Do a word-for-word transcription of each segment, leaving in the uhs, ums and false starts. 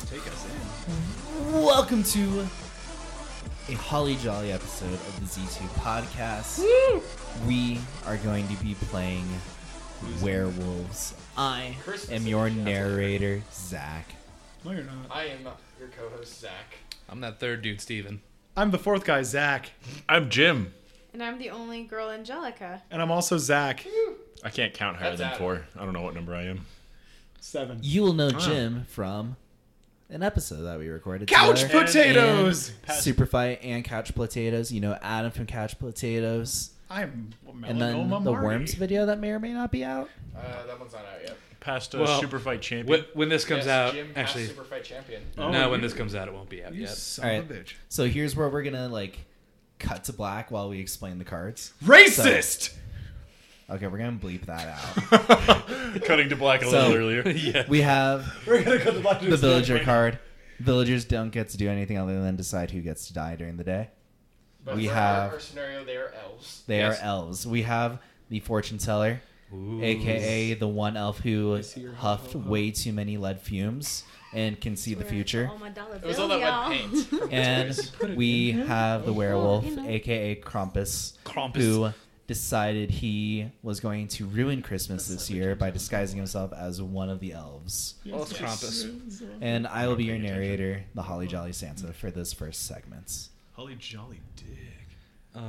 take us in. Welcome to a holly jolly episode of the Z two podcast. Woo! We are going to be playing werewolves. I Christmas am your edition, narrator, Zach. No, you're not. I am your co-host, Zach. I'm that third dude, Steven. I'm the fourth guy, Zach. I'm Jim. And I'm the only girl, Angelica. And I'm also Zach. I can't count higher That's than Adam. four. I don't know what number I am. Seven. You will know Oh. Jim from an episode that we recorded Couch together. potatoes! And Super Fight and Couch Potatoes. You know Adam from Couch Potatoes. I'm And then Melanoma the Marty. Worms video that may or may not be out. Uh, that one's not out yet. Past uh, Well, Super Fight champion. When, when this comes yes, out, Jim, actually, past Super Fight champion. Oh, no, when you- this comes out, it won't be out You yet. son All of a right. bitch. So here's where we're gonna like cut to black while we explain the cards. Racist! Okay, we're gonna bleep that out. Cutting to black a So- little earlier. yeah. We have We're gonna cut the black the villager card. Villagers don't get to do anything other than decide who gets to die during the day. But we for have- our, our scenario, they are elves. They Yes. are elves. We have the fortune teller, Ooh. aka the one elf who see your huffed ho, ho. way too many lead fumes and can see the future. All my dollar It was bills, all that y'all. wet paint. from And Toys. we have the werewolf, you know. aka Krampus, Krampus. who decided he was going to ruin Christmas this year by disguising himself as one of the elves. Well, it's Krampus. And I will be your narrator, the Holly Jolly Santa, for this first segment. Holy jolly dick. Uh,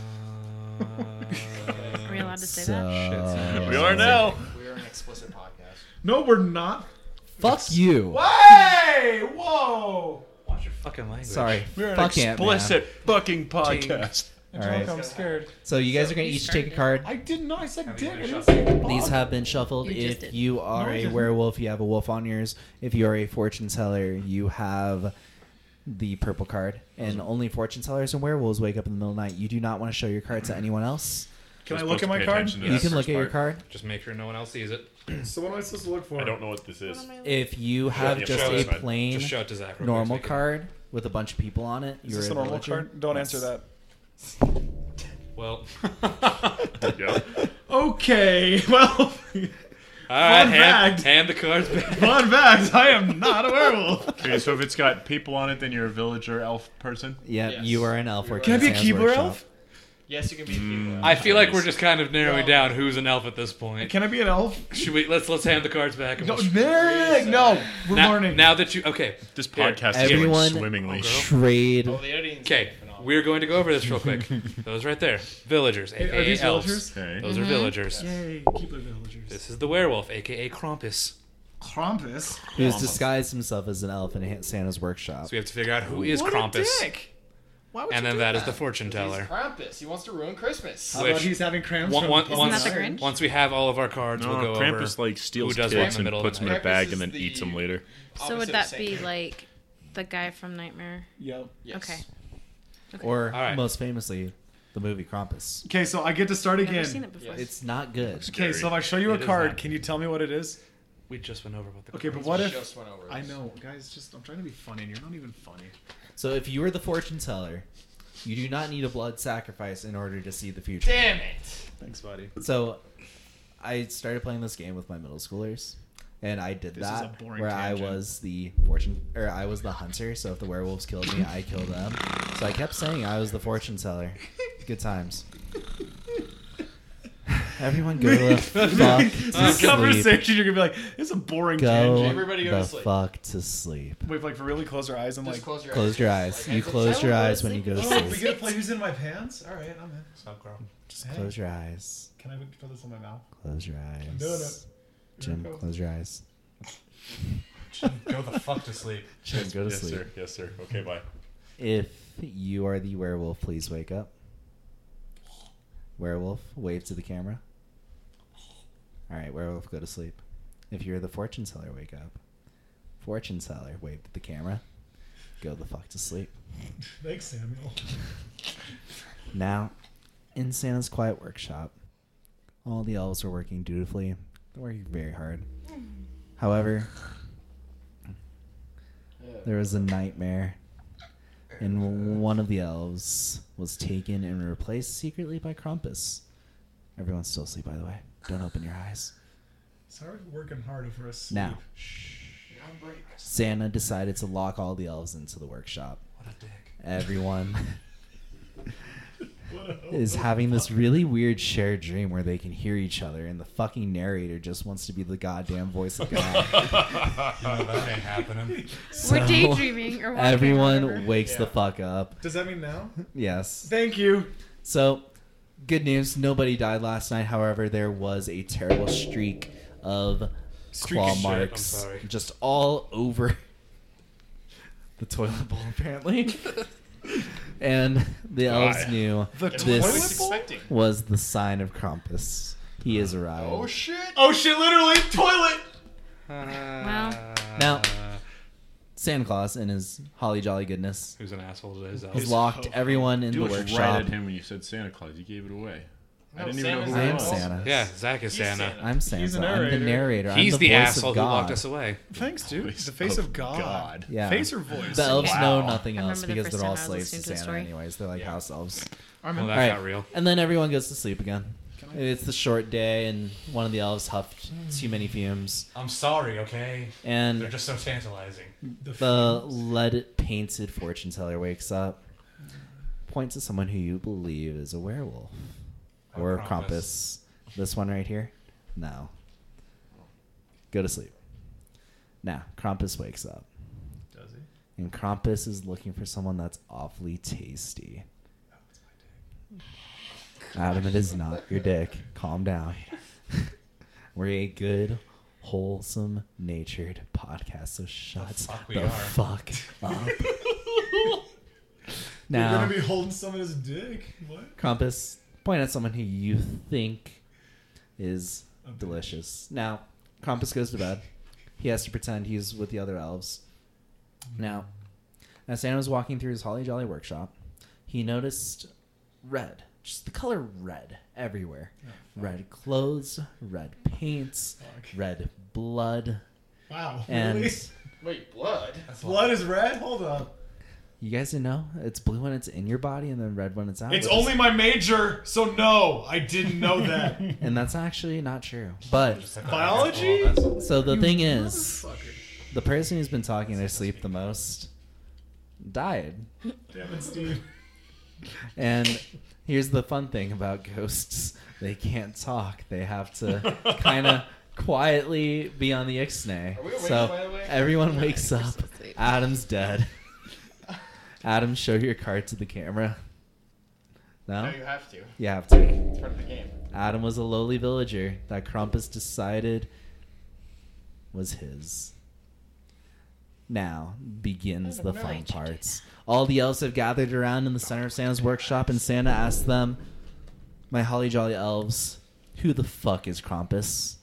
Are we allowed to say So, that? We are now. We are an explicit podcast. No, we're not. Fuck you. Hey! Whoa! Watch your fucking language. Sorry. We're an Fuck Ant-Man. explicit fucking podcast. All right. I'm scared. So you guys are going to each take a card. I did not. I said Have dick. you I been didn't shuffled? say These bog. have been shuffled. You just If did. you are No, I a didn't. werewolf, you have a wolf on yours. If you are a fortune teller, you have the purple card. And only fortune tellers and werewolves wake up in the middle of the night. You do not want to show your card to anyone else. Can I We're look supposed at my to pay card? attention to You that can look first at your part. card. Just make sure no one else sees it. So what am I supposed to look for? I don't know what this is. If you have yeah, just show a us, man. plain Just show it to Zach. real normal quick so card with a bunch of people on it, Is you're this a a normal villager. card? Don't Yes. answer that. he can- Well, There you go. Okay, well, all right, hand, fact. hand the cards back. fun fact, I am not a werewolf. Okay, so if it's got people on it, then you're a villager elf person. Yeah, Yes. you are an elf. Can I working Can I be a at Santa's Keebler workshop. elf? Yes, you can be a people. I feel like Nice. we're just kind of narrowing Well- down who's an elf at this point. Can I be an elf? Should we? Let's let's hand the cards back. and No, we'll- Nick, no, we're now, learning. now that you okay, This Here, podcast everyone- is going swimmingly. Oh, girl. Trade. Oh, the editing's okay, phenomenal. we're going to go over this real quick. Those right there, villagers, Hey, aka are these elves. villagers? Okay. Those are villagers. Yay, Keebler villagers. This is the werewolf, aka Krampus. Krampus. Who has disguised himself as an elf in Santa's workshop. So we have to figure out who is What Krampus, a dick. Why would and you then do that is that the fortune He's teller. Krampus. He wants to ruin Christmas. How Which- about he's having cramps One- from one- Pumpkin once, Isn't that the Iron? Grinch? once we have all of our cards, No, we'll go Krampus over like steals who does what in kids the and middle of puts the them in a night. bag Krampus and then is eats the- them later. So would Opposite that of be Santa. like the guy from Nightmare? Yep. Yes. Okay. Or All right. most famously, the movie Krampus. Okay, so I get to start I've never again. seen it before. Yes. It's not good. Okay, so if I show you a It is card, not. can you tell me what it is? We just went over what the Okay, but cards what were. if Just went over I this. know, guys? Just I'm trying to be funny, and you're not even funny. So if you are the fortune teller, you do not need a blood sacrifice in order to see the future. Damn it. Thanks, buddy. So I started playing this game with my middle schoolers, and I did This is that a boring where tangent. I was the fortune, or I was the hunter. So if the werewolves killed me, I killed them. So I kept saying I was the fortune teller. Good times. Everyone go the fuck to This sleep. conversation, you're gonna be like, "This is a boring Go tangent." Everybody go to the sleep. fuck to sleep. Wait, like for really close our eyes and Just like. close your Close eyes. your eyes. Like, You hands close upside your down. eyes when you go to Oh, sleep. we get to play who's in my pants? All right, I'm in. Stop, girl. Just Hey. close your eyes. Can I put this in my mouth? Close your eyes. I'm doing it. Jim, Here we go. close your eyes. Go the fuck to sleep. Jim, go to yes, sleep. sir. Yes, sir. Okay, bye. If you are the werewolf, please wake up. Werewolf, wave to the camera. All right, werewolf, go to sleep. If you're the fortune teller, wake up. Fortune teller, wave to the camera. Go the fuck to sleep. Thanks, Samuel. Now, in Santa's quiet workshop, all the elves are working dutifully. They're working very hard. However, there was a nightmare, and one of the elves was taken and replaced secretly by Krampus. Everyone's still asleep, by the way. Don't open your eyes. Sorry, working harder for us. Now, Santa decided to lock all the elves into the workshop. What a dick. Everyone is having this really weird shared dream where they can hear each other, and the fucking narrator just wants to be the goddamn voice of God. You know, that ain't happening. So, We're daydreaming or walking or everyone whatever. wakes the Yeah. fuck up. Does that mean now? Yes. Thank you. So, good news. Nobody died last night. However, there was a terrible streak of Streak claw of shit, I'm marks sorry. just all over the toilet bowl, apparently. And the elves God. knew The What this was expecting? was the sign of Krampus. He has arrived. Oh shit! Oh shit! Literally, toilet. Well. Now- Santa Claus, in his holly jolly goodness, Who's an asshole to his has elves? locked everyone in You the looked right workshop. at him when you said Santa Claus. You gave it away. No, I didn't Sam even is know I who am it was. Santa. Yeah, Zach is He's Santa. Santa. I'm Santa. He's the I'm the narrator. narrator. He's I'm the, the, voice asshole of who God. locked us away. Thanks, dude. Voice The face of of God. God. Yeah. Face or voice? The elves Wow. know nothing I else remember the because first they're all time I was slaves to listening to a Santa story. anyways. They're like Yeah. house elves. I'm Well, in. that All right. got real. And then everyone goes to sleep again. It's the short day, and one of the elves huffed too many fumes. I'm sorry, okay? They're And just so tantalizing. The the fumes. lead-painted fortune teller wakes up, points to someone who you believe is a werewolf. Oh, Or Krampus. Krampus. This one right here? No. Go to sleep. Now, Krampus wakes up. Does he? And Krampus is looking for someone that's awfully tasty. Adam, it is not your dick. Calm down. We're a good, wholesome, natured podcast, so shut The fuck we the are. fuck up. You're Now, gonna be holding someone's dick. What? Krampus, point at someone who you think is A bitch. delicious. Now, Krampus goes to bed. He has to pretend he's with the other elves. Now, as Santa was walking through his Holly Jolly workshop, he noticed red. Just the color red everywhere. Red clothes, red paints, Fuck. red blood. Wow. And really? Wait, blood? Blood is red. Hold up. you guys didn't know? It's blue when it's in your body and then red when it's out. It's which is- only my major, so no, I didn't know that. And that's actually not true. But, Biology? Oh, that's- so the thing is, Motherfucker. the person who's been talking in their sleep the most died. Damn it, Steve. And here's the fun thing about ghosts. They can't talk. They have to kind of quietly be on the ixnay. Are we awake, So by the way? everyone wakes We're up. supposed to sleep. Adam's dead. Adam, show your card to the camera. No, No? you have to. You have to. It's part of the game. Adam was a lowly villager that Krampus decided was his. Now begins the fun parts. All the elves have gathered around in the center of Santa's workshop, and Santa asks them, "My holly jolly elves, who the fuck is Krampus?"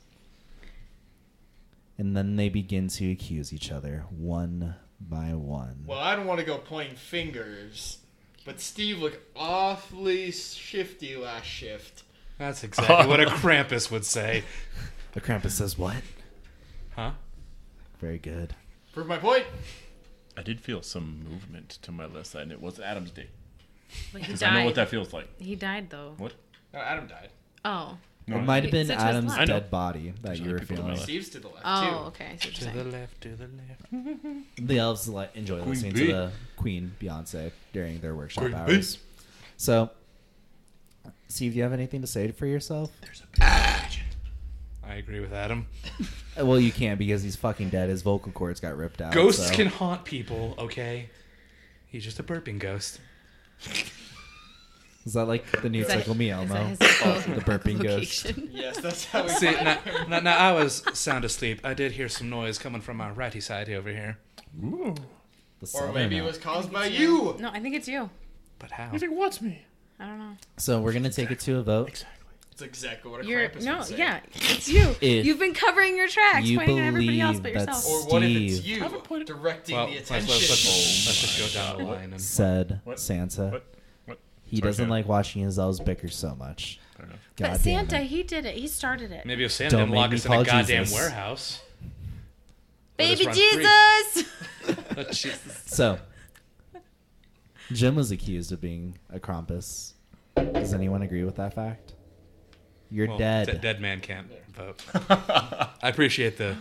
And then they begin to accuse each other one by one. Well, I don't want to go pointing fingers, but Steve looked awfully shifty last shift. That's exactly what a Krampus would say. The Krampus says what? Huh? Very good. Prove my point. I did feel some movement to my left side, and it was Adam's dick. But he Because I know what died. that feels like. He died though. What? No, Adam died. Oh. No, It might have been Sit to his Adam's left. I know. dead body that There's you other were people to my feeling. left. Steve's to the left Oh, too. okay. I see what To you're the saying. left, to the left. The elves like enjoy Queen listening bee. to the Queen Beyonce during their workshop Queen hours. So, Steve, do you have anything to say for yourself? I agree with Adam. Uh, Well, you can't because he's fucking dead. His vocal cords got ripped out. Ghosts so- can haunt people, okay? He's just a burping ghost. Is that like the new Is that- Tickle Me is Elmo? that his echo- The burping ghost. echolocation? Yes, that's how we See, find now, him. now, now I was sound asleep. I did hear some noise coming from my righty side over here. Ooh. The Or southern maybe it elf. was caused by It's you. No, I think it's you. But how? You think what's me? I don't know. So we're gonna take it to a vote. Exactly. It's exactly what a You're Krampus no, would say. yeah, it's you. If You've been covering your tracks, you pointing at everybody else but believe yourself. that's- Or what if it's Steve. you Haven't pointed- directing Well, the let's, attention? let's, let's, let's just go down the line. And, Said What? Santa. What? What? He Sorry, doesn't Santa. like watching his elves bicker so much. Fair enough. God But damn Santa, it. he did it. He started it. maybe if Santa Don't didn't lock make us me in a call goddamn Jesus. warehouse. Baby Let us run free. Jesus! Oh, Jesus. So, Jim was accused of being a Krampus. Does anyone agree with that fact? You're Well, dead. d- dead man can't vote. I appreciate the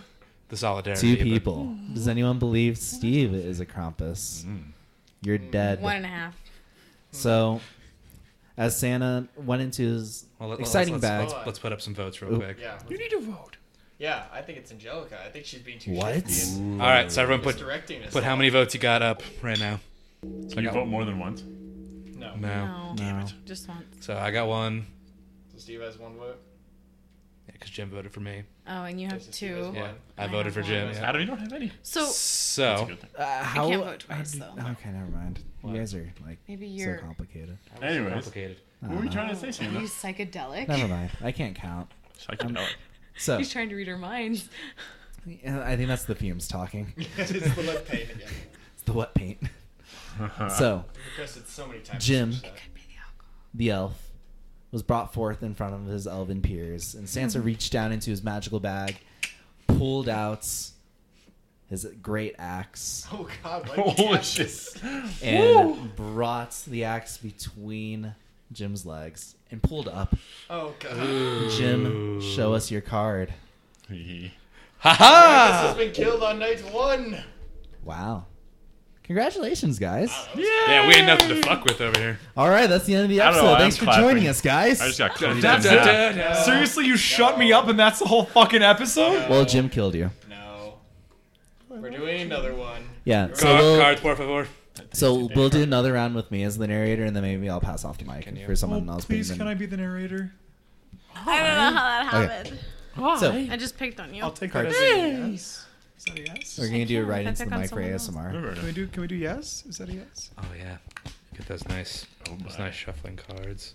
the solidarity. Two but- people. Does anyone believe Steve is a Krampus? You're dead. One and a half. So, as Santa went into his Well, let- exciting let's, bag, Let's, let's put up some votes real Oop. quick. Yeah. You need to vote. Yeah, I think it's Angelica. I think she's being too What? shifty and All right, so everyone put misdirecting us. put how many votes you got up right now? Can you vote more than once? No. No. No. no. Just once. So I got one. So Steve has one vote. Yeah, because Jim voted for me. Oh, and you have So Steve has two. Yeah, one. I I voted have for Jim. one. Yeah. Adam, you don't have any. So That's a So good thing. Uh, how, can't vote how twice, do- though. Okay, never mind. You guys are like maybe so you're complicated. Anyways, complicated. what were you trying to say, are Santa? you psychedelic? Never mind. I can't count. Psychedelic. So He's trying to read our minds. yeah, I think that's the fumes talking. it's the lip paint again. It's the wet paint. So Because it's so many times. Jim. such that- the elf was brought forth in front of his elven peers, and Sansa reached down into his magical bag, pulled out his great axe, Oh God! Why did you Holy catch shit. this? and brought the axe between Jim's legs and pulled up. Oh God! Jim, show us your card. This Ha has been killed on night one. Wow. Congratulations, guys. Yeah, we ain't nothing to fuck with over here. All right, that's the end of the I don't know, episode. I'm Thanks for clapping. joining us, guys. I just got closed That's in it? half. No. Seriously, you shut me up and that's the whole fucking episode? Well, Jim killed you. No. We're doing another one. Yeah. So Card, we'll, cards, por favor. so we'll do another round with me as the narrator, and then maybe I'll pass off to Mike you? for someone Oh, else. please, being can the- I be the narrator? I don't know how that Okay. happened. So I just picked on you. I'll take Cards. that as a yes. Is that a yes? we're gonna do it can, right if I into the pick on mic for someone A else. S M R. Can we do? Can we do yes? Is that a yes? Oh yeah, get those nice, Oh, those my. nice shuffling cards.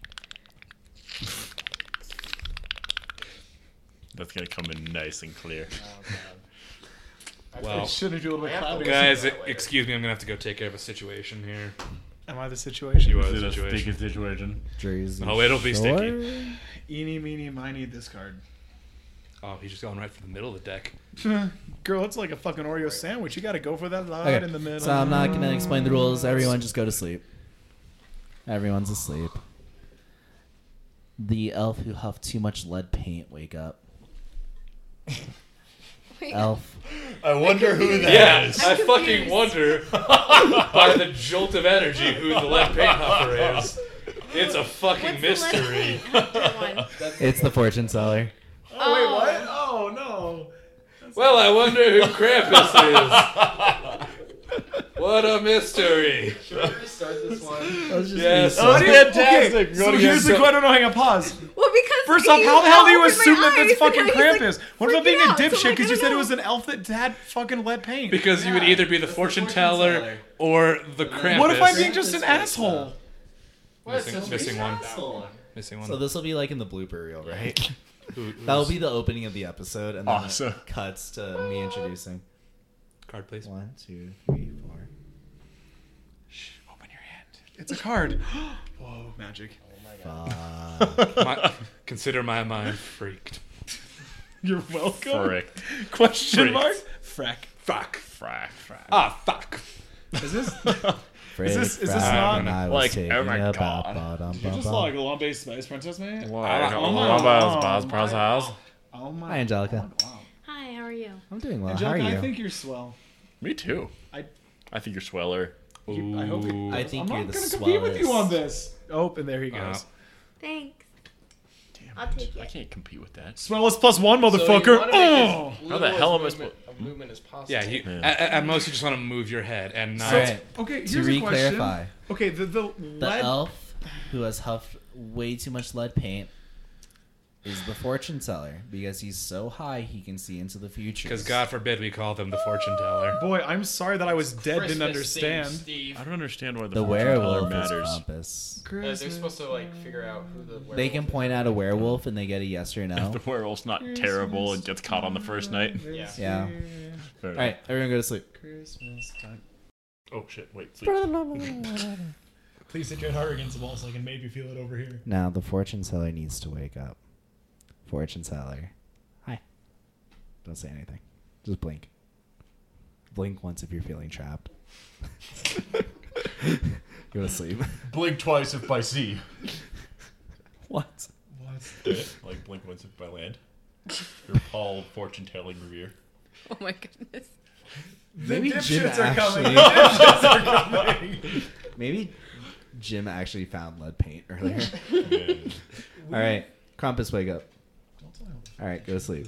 That's gonna come in nice and clear. Oh God. Well, Should have do a little I have to cloudy. listen guys, to that later. excuse me, I'm gonna have to go take care of a situation here. Am I the situation? You are Is the it a situation. sticky situation? Jersey Oh, it'll be Shore? sticky. Eeny, meeny, miny, this card. Oh, he's just going right for the middle of the deck. Girl, it's like a fucking Oreo sandwich. You gotta go for that line Okay, in the middle. so I'm not gonna explain the rules. Everyone just go to sleep. Everyone's asleep. The elf who huffed too much lead paint, wake up. Elf. I wonder who that Yeah, is. I fucking wonder by the jolt of energy who the lead paint huffer is. It's a fucking mystery. It's the fortune teller. Oh, wait, what? Oh, no. Well, I wonder who Krampus is. What a mystery. Should we restart this one? Let's just Yes. restart. How do you- fantastic. Okay, Go so again. here's the question. No, hang on, pause. Well, because First off, how the hell do you assume that that's fucking Krampus? Krampus? What about being a dipshit because you said it was an elf that had fucking lead paint? Because you would either be the fortune teller or the Krampus. What if I'm being just an asshole? Missing, missing one. Missing one. So this will be like in the blooper reel, right? Who- who's- That will be the opening of the episode, and then Awesome. it cuts to me introducing. Card, please. One, two, three, four. Open your hand. It's a card. Whoa, magic. Fuck. My, consider my mind freaked. You're welcome. Frick. Question Freaked. mark? Frack. Fuck. Frack. Frack. Ah, fuck. Is this? Frick, this- is this frack, not- and I was like, taking oh my a God. bop, bop, You're just bop, like bop. a long-based Spice Princess, man? What? Oh What my- about oh Baz my- Braz House? Oh my Hi, Angelica. God, wow. Hi, how are you? I'm doing well. Angelica, How are you? I think you're swell. Me too. I, I think you're sweller. you, I hope you, I think I'm you're not the gonna compete with you swellest. on this. Oh, and there he goes. Uh, Thanks. Damn I'll it. take I it. can't compete with that. Swellest plus one, So you motherfucker. wanna make as Oh. little the hell as am I movement, of movement as possible. yeah, you, Yeah. At, at most you just want to move your head and not. All right. Okay, To here's a question. re-clarify, Okay, the the, the lead. elf who has huffed way too much lead paint is the fortune teller because he's so high he can see into the future. Because God forbid we call them the fortune teller. Boy, I'm sorry that I was dead. Christmas Didn't understand. theme, Steve. I don't understand why the, the fortune teller werewolf matters. is Krampus. Uh, they're supposed to like figure out who the werewolf They can is. point out a werewolf and they get a yes or no. The werewolf's not terrible and gets caught on the first night. Yeah. Yeah. Fair All right, everyone go to sleep. Christmas time. Oh shit! Wait, sleep. Please hit your heart against the wall so I can maybe feel it over here. Now the fortune teller needs to wake up. Fortune teller. Hi. Don't say anything. Just blink. Blink once if you're feeling trapped. Go to sleep. Blink twice if by sea. What? What? Like blink once if by land. Your Paul fortune telling revere. Oh my goodness. Maybe the Jim dipshits are coming. actually. The dipshits are coming. Maybe Jim actually found lead paint earlier. All right, Krampus, wake up. Don't tell me what the All right, go to sleep.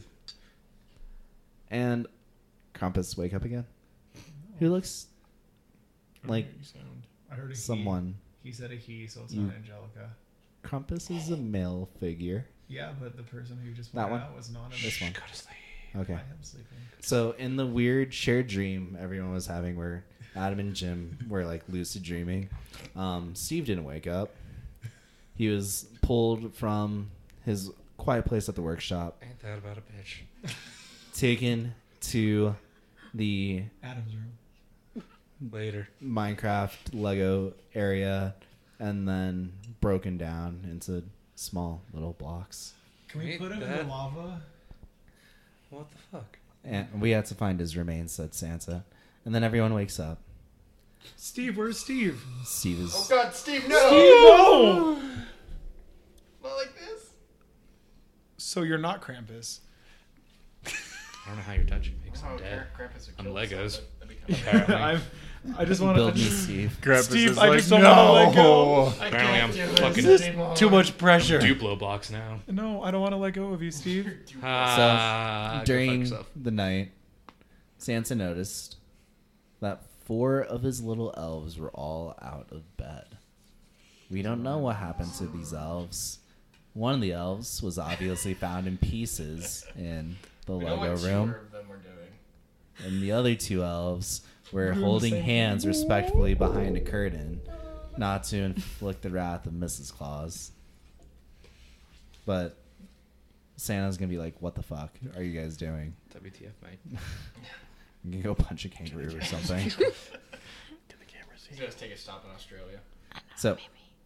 And Krampus, wake up again. Who looks f- like you sound. I heard a someone? He. He said a he, so it's You- not Angelica. Krampus is a male figure. Yeah, but the person who just That went one? out was not a This one. Go to sleep. Okay. I am sleeping. So in the weird shared dream everyone was having, where Adam and Jim were like lucid dreaming, um, Steve didn't wake up. He was pulled from his quiet place at the workshop, Ain't that about a bitch? taken to the Adam's room. Later. Minecraft Lego area, and then broken down into small little blocks. Can we Ain't put him in that- the lava? What the fuck? And we had to find his remains, said Santa. And then everyone wakes up. Steve, where's Steve? Steve is Oh God, Steve, no! No! Not like this. So you're not Krampus. I don't know how you're touching me 'cause Oh, I'm dead. Krampus would I'm kill Legos. something. That'd be kinda- Apparently. I'm, I just want build to. me Steve. Krampus Steve, is I like, just don't wanna let go. no. I Apparently can't I'm do this fucking- This is anymore. too much pressure. Duplo blocks now. No, I don't want to let go of you, Steve. Ah, go fuck During yourself. the night, Santa noticed that four of his little elves were all out of bed. We don't know what happened to these elves. One of the elves was obviously found in pieces in the We know Lego what two room, of them were doing. and the other two elves were Doing the holding same hands respectfully behind a curtain, not to inflict the wrath of Missus Claus. But Santa's gonna be like, "What the fuck are you guys doing? W T F, mate. You can go punch a kangaroo or something." He's gonna take a stop in Australia. So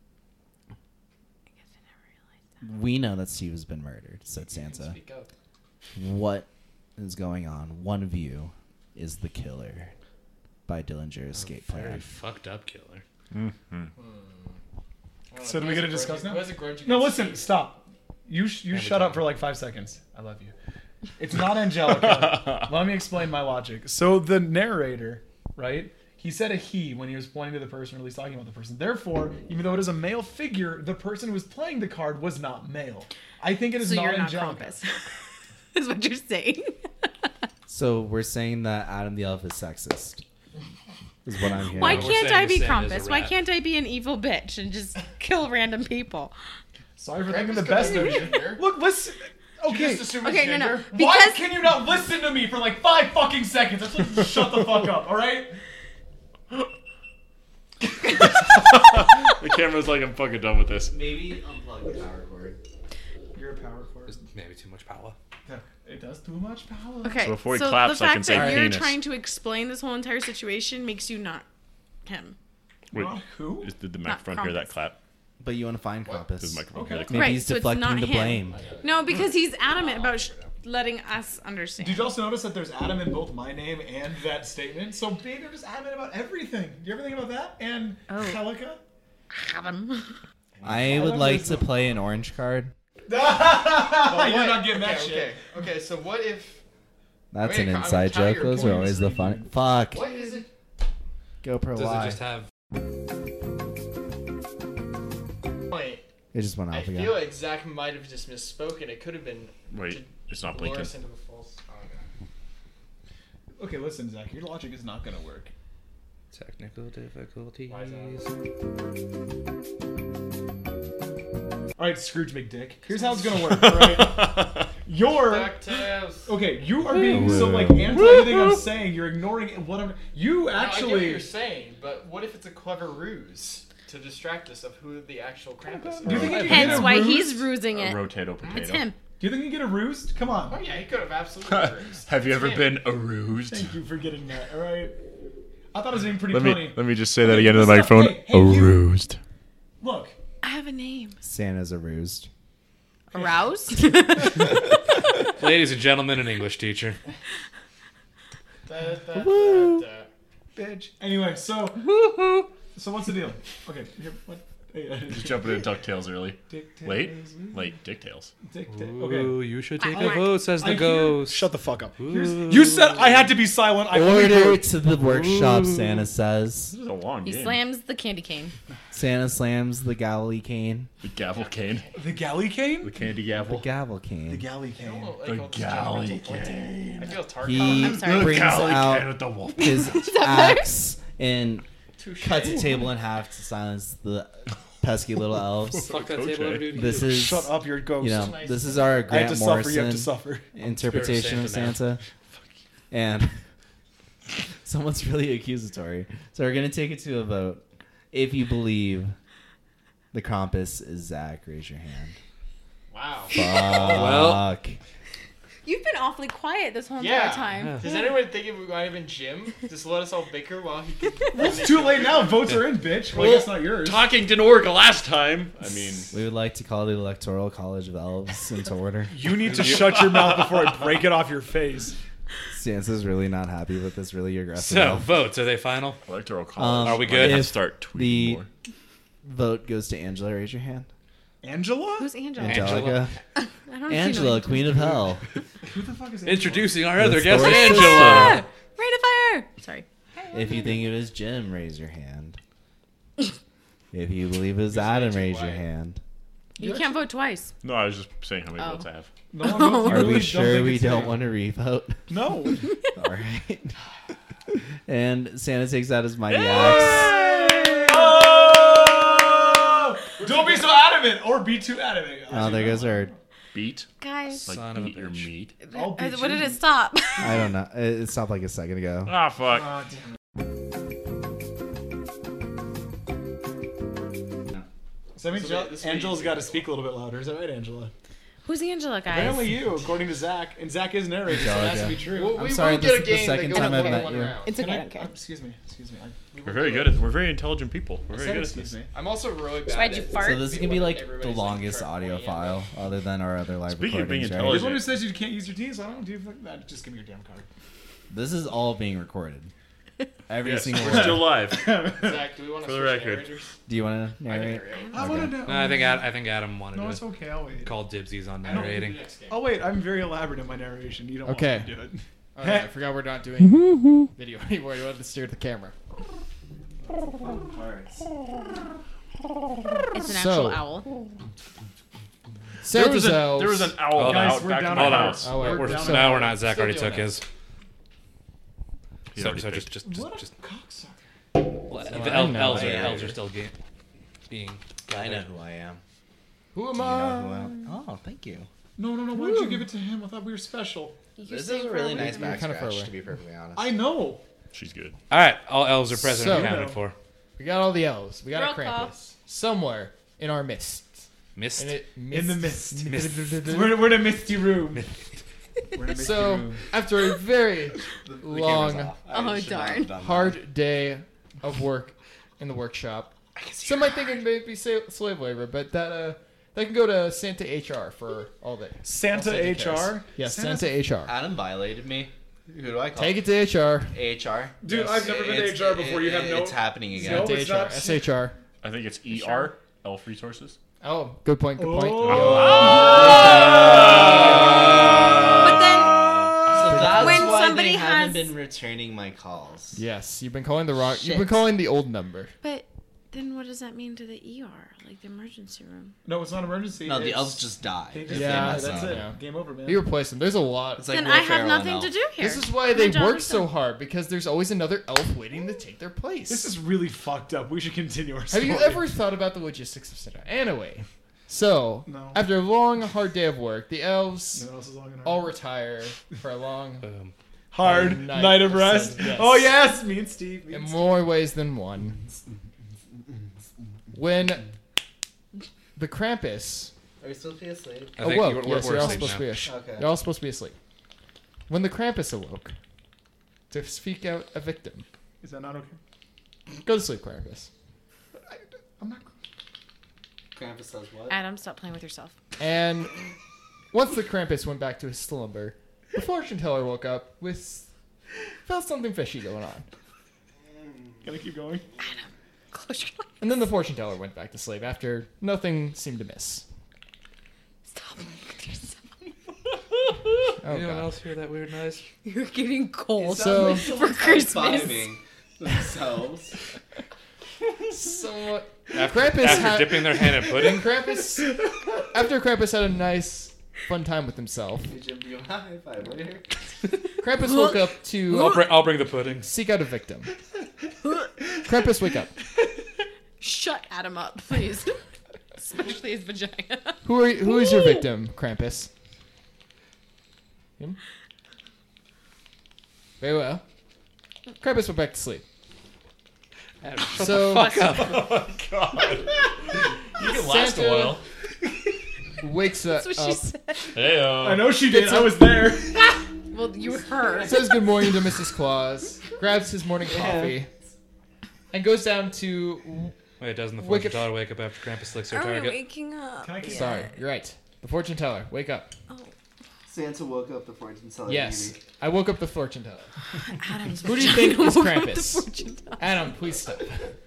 we know that Steve has been murdered, said You can Santa. Speak up. What is going on? One of you is the killer by Dillinger Escape Very Plan. fucked up killer. Mhm. I don't know, So do who we has get to a discuss grudge- now? who has a grudge No, against listen, Steve? stop. You sh- you Every shut up time. for like five seconds. I love you. It's not Angelica. Let me explain my logic. So the narrator, right? He said a he when he was pointing to the person, or at least talking about the person. Therefore, even though it is a male figure, the person who was playing the card was not male. I think it is So not you're not Angelica. Krampus. Is what you're saying. So we're saying that Adam the Elf is sexist. Is what I'm hearing. Why we're can't saying I the be same as a Krampus? Why rat. can't I be an evil bitch and just kill random people? Sorry for Krampus thinking the could best be of you. gender. Look, listen. You Okay. just assume it's Okay, no, no. gender? Why Because can you not listen to me for like five fucking seconds? That's what shut the fuck up, alright? The camera's like, I'm fucking done with this. Maybe unplug the power cord. You're a power cord. There's maybe too much power. It does too much power. okay, So before he so claps, the I fact can say that you're penis. trying to explain this whole entire situation makes you not him. Wait, Not who? is, did the Not microphone hear that Krampus. clap? But you want to find What? Did the Krampus. microphone Okay. hear the Maybe clap? Right, he's so it's deflecting not the him. blame. No, because he's adamant about sh- letting us understand. Did you also notice that there's Adam in both my name and that statement? So maybe I'm just adamant about everything. Do you ever think about that? And Oh. Calica? Adam. I would like to play an orange card. You're What? not getting that okay, shit. Okay, okay, so what if... That's I mean, an I'm inside tired joke. of Those are points. always the fun. Fuck. What is it? GoPro Does Y. it just have? Wait, It just went I off again. feel like Zach might have just misspoken. It could have been Wait, to it's not lure blinking. us into a false... Oh, okay. Okay, listen, Zach. Your logic is not gonna work. Technical difficulties. Why is that? All right, Scrooge McDick. Here's how it's gonna work. All right, you're DuckTales. okay. You are being so like anti everything I'm saying. You're ignoring what I'm. You No, I get what actually. you're saying, but what if it's a clever ruse to distract us of who the actual Krampus is? Do you think you can Hence get a why ruse? he's rusing A it. rotato potato. It's him. Do you think you get a roost? Come on. Oh yeah, he could have absolutely rused. Have you It's ever him. been aroused? Thank you for getting that. All right. I thought it was being pretty Let funny. me let me just say that Okay, again to the listen up. microphone. Hey, hey, you. Aroused. Look. I have a name. Santa's a ruse. Aroused? Ladies and gentlemen, an English teacher. Da, da, da, da. Bitch. Anyway, so so what's the deal? Okay, here, what? Just jumping into DuckTales early. Dick Late? tails. Late DuckTales. Dick ta- Ooh, okay. you should take Oh a my- vote, says the I hear- ghost. Shut the fuck up. Here's- you said I had to be silent. I only Order heard- to the workshop, Santa says. This is a long He game. slams the candy cane. Santa slams the galley cane. The gavel cane. the galley cane. The candy The gavel. gavel cane. The galley cane. The galley cane. I feel Tarkov. He I'm sorry. brings Galley cane out with the wolf. his axe and Touche. cuts the table in half to silence the pesky little elves. Fuck that Okay. table over, dude. This is, Shut up, your ghost. you know, this is our I have Grant to suffer. You have Morrison to suffer. interpretation of Spirit of Santa. And someone's really accusatory. So we're going to take it to a vote. If you believe the Krampus is Zach, raise your hand. Wow. Fuck. Well. You've been awfully quiet this whole Yeah. entire time. Does anyone think it might have been Jim? Just let us all bicker while he can. It's too late now. Votes are in, bitch. Well, I guess not yours. Talking didn't work last time. I mean, We would like to call the Electoral College of Elves into order. You need to shut your mouth before I break it off your face. Sansa's really not happy with this really aggressive So, elf. votes, are they final? electoral college. Um, Are we might good? have to If start tweeting the more. vote goes to Angela, raise your hand. Angela? Who's Angela? Angelica. I don't Angela, know. Queen of Hell. Who the fuck is Angela? Introducing our The other guest, Thor Angela. Ah! Rain of fire. Sorry. If you think it was Jim, raise your hand. If you believe it was Adam, raise your hand. You can't vote twice. No, I was just saying how many Oh. votes I have. No, no, you Are really we don't sure think we it's don't me. want to revote? No. All right. And Santa takes out his mighty axe. Oh! Don't be so adamant, or be too adamant. Oh, there goes our. Beat? Guys. Like Son of a eat your bitch. meat? I'll Uh, beat When did you. it stop? I don't know. It it stopped like a second ago. Ah, fuck. Ah, damn it. So, I mean, So Jo- this will be Angela's easy. got to speak a little bit louder. Is that right, Angela? Who's Angela, guys? Apparently you, according to Zach. And Zach is narrating, so it has to be true. Well, I'm we sorry, will this get a is the game second that goes time I've one met one you. round. It's Can okay. I- okay. uh, excuse me. Excuse me. I, We're very good at We're very intelligent people. We're I very said good at excuse this. me. I'm also really bad. Why'd you at- fart? So this is gonna be like the Everybody's, like, longest trying to audio weigh in. file, other than our other live Speaking of being recordings. Right? intelligent- This one who says you can't use your teeth, so I don't do fuck that. Just give me your damn card. This is all being recorded. Every Yes, single we're word. still live. Zach, do we want to For the record. Do you want to I can narrate? narrate. I want to know. No, I think Ad, I think Adam wanted No, it's to okay. I'll wait. call dibsies on I don't narrating. do the next game. Oh wait, I'm very elaborate in my narration. You don't Okay. want me to do it. Oh, no, I forgot we're not doing video anymore. You want to stare at the camera. It's an So- actual owl. There was, Santa's a, elves. there was an owl Hold Guys, out we're back down in a the house. house. Oh, wait, We're we're down so- a No, we're house. not. Zach Still already doing took that. his. He So, already so picked. just, just, just, What a just. cocksucker. The I el- know. elves are, Yeah. elves are still ga- being. I know who I am. Who am You know I? who I am. Oh, thank you. No, no, no. Why did you give it to him? I thought we were special. This is a really nice You're back kinda far scratch, away. to be perfectly honest. I know. She's good. All right, all elves are present So- and accounted for. We got all the elves. We got Roll a call. Krampus somewhere in our midst. Missed. And it In the mist. mist. We're, we're in a misty room. We're in a misty So room. after a very long, Oh, darn. hard day of work in the workshop, some might think it may be sa- slave labor, but that uh, that can go to Santa H R for all that. Santa all Santa H R. cares. Yes, Santa's- Santa H R. Adam violated me. Who do I call? Take it to H R. H R. Dude, I've never been to It's- H R before. You have no. It's happening again. No, Santa it's H R. not. S H R. I think it's E R, Elf Resources. Oh, good point. Good point. But then So that's When why somebody they haven't has- been returning my calls. Yes, you've been calling the wrong. You've been Shit. calling the old number. But then what does that mean to the E R, like the emergency room? No, it's not emergency. No, the it's- elves just They die. just Yeah, yeah, that's that's not- it. yeah. Game over, man. We replace them. There's a lot. It's like then Will I have Ferrell and nothing to Elf. do here. This is why My they job work is so done. hard, because there's always another elf waiting to take their place. This is really fucked up. We should continue our Have story. you ever thought about the logistics of Santa? Anyway, so No. after a long, hard day of work, the elves No one else is logging on. all retire for a long, Boom. Hard Night night, of of rest. sun, yes. Oh yes, me and Steve. Me in and more ways than one. When the Krampus Are we supposed to be asleep? I think awoke, we're, we're, yes, we're you're all asleep supposed to now. be ash- Okay. you're all supposed to be asleep. When the Krampus awoke to speak out a victim, Steve. Is that not okay? go to sleep, Krampus. I'm not. Krampus says what? Adam, stop playing with yourself. And once the Krampus went back to his slumber, the fortune teller woke up with felt something fishy going on. Can I keep going? Close your eyes. And then the fortune teller went back to sleep after nothing seemed to miss. Stop. Oh, Anyone God. else hear that weird noise? You're getting cold So- for Christmas. High-fiving themselves. Somewhat. After, Krampus after had- dipping their hand in pudding? Krampus, after Krampus had a nice, fun time with himself, Hey, Jim, you high five later. Krampus woke up I'll, to bring, I'll bring the pudding. seek out a victim. Krampus, wake up. Shut Adam up, please. Especially his vagina. Who are who is your victim, Krampus? Him? Very well. Krampus went back to sleep. Adam, shut So the fuck up. Oh God. You can last Santa- a while. wakes up, That's what she up said. Hey, I know she did. I was there. Well, you were her. says good morning to Missus Claus, grabs his morning coffee, and goes down to. Wait, doesn't the Wake fortune up- teller wake up after Krampus licks her Are we target? waking up? Can I keep- Sorry, you're right. The fortune teller, wake up. Oh, Santa woke up the fortune teller. Yes, I woke up the fortune teller. Adam's Who do you vagina think is woke up Krampus? the fortune teller. Adam, please stop.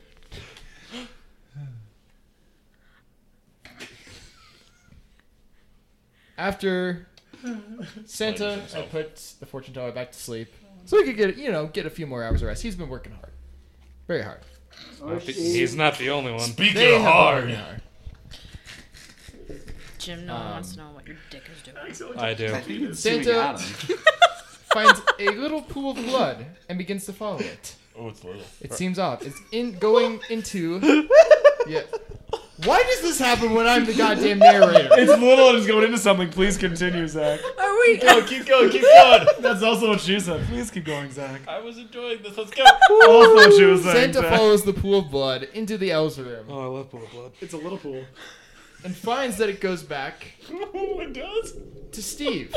After Santa had put the fortune teller back to sleep, so he could get you know get a few more hours of rest. He's been working hard, very hard. Or He- she. He's not the only one. Speaking They of have been hard. working hard. Jim, no one Um, wants to know what your dick is doing. I do. I think it's Santa- suing Adam. Finds a little pool of blood and begins to follow it. Oh, it's little. It seems odd. It's in going into. Yeah. Why does this happen when I'm the goddamn narrator? It's little and it's going into something. Please continue, Zach. Are we? Go, keep going, keep going. That's also what she said. Please keep going, Zach. I was enjoying this. Let's go. Also what she was saying. Santa Zach. follows the pool of blood into the elves' room Oh, I love pool of blood. It's a little pool. and finds that it goes back Oh, it does. to Steve.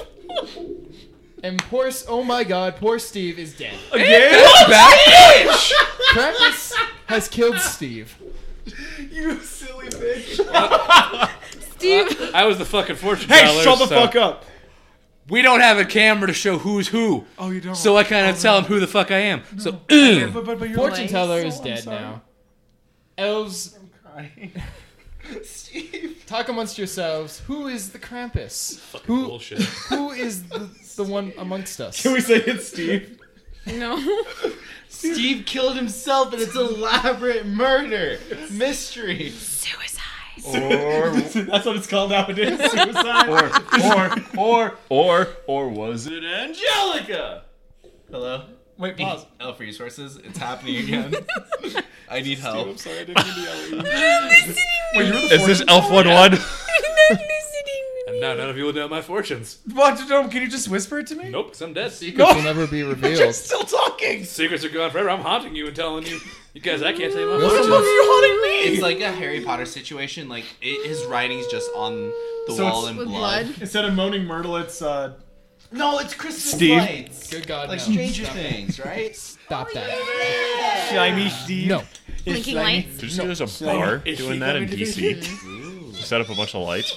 And poor, s- oh my god, poor Steve is dead. Again? Krampus has killed Steve. You silly bitch. Steve. I was the fucking fortune Hey, teller. shut the so fuck up. We don't have a camera to show who's who. Oh, you don't. So I kind of tell him who the fuck I am. So, Yeah, ugh. but, but, but you're Fortune Right. teller is So I'm dead sorry. now. Elves, Crying. Steve. talk amongst yourselves. Who is the Krampus? Who bullshit. who is the, the one amongst us? Can we say it's Steve? No. Steve killed himself and it's elaborate murder. Mystery. Suicide. Or, That's what it's called nowadays. Suicide. or, or, or, or, or was it Angelica? Hello? Wait, pause. Elf Resources, it's happening again. I need help. I'm sorry, I didn't mean to yell at you. Wait, you're the Is this fortune Elf teller? one one? And now none of you will know my fortunes. What? No, can you just whisper it to me? Nope, because I'm dead. Secrets will never be revealed. Still talking. Secrets are gone forever. I'm haunting you and telling you. You guys, I can't say my What What the fortunes. fuck are you haunting me? It's like a Harry Potter situation. Like, it, his writing's just on the So wall it's- in With blood. blood. Instead of moaning Myrtle, it's uh. No, it's Christmas Steve? lights. Good God, Like no. Stranger Stop Things, right? Stop that. Shiny Steve. No. Blinking lights. Did you see there's a bar Is she doing that in coming to D C? visit? Set up a bunch of lights.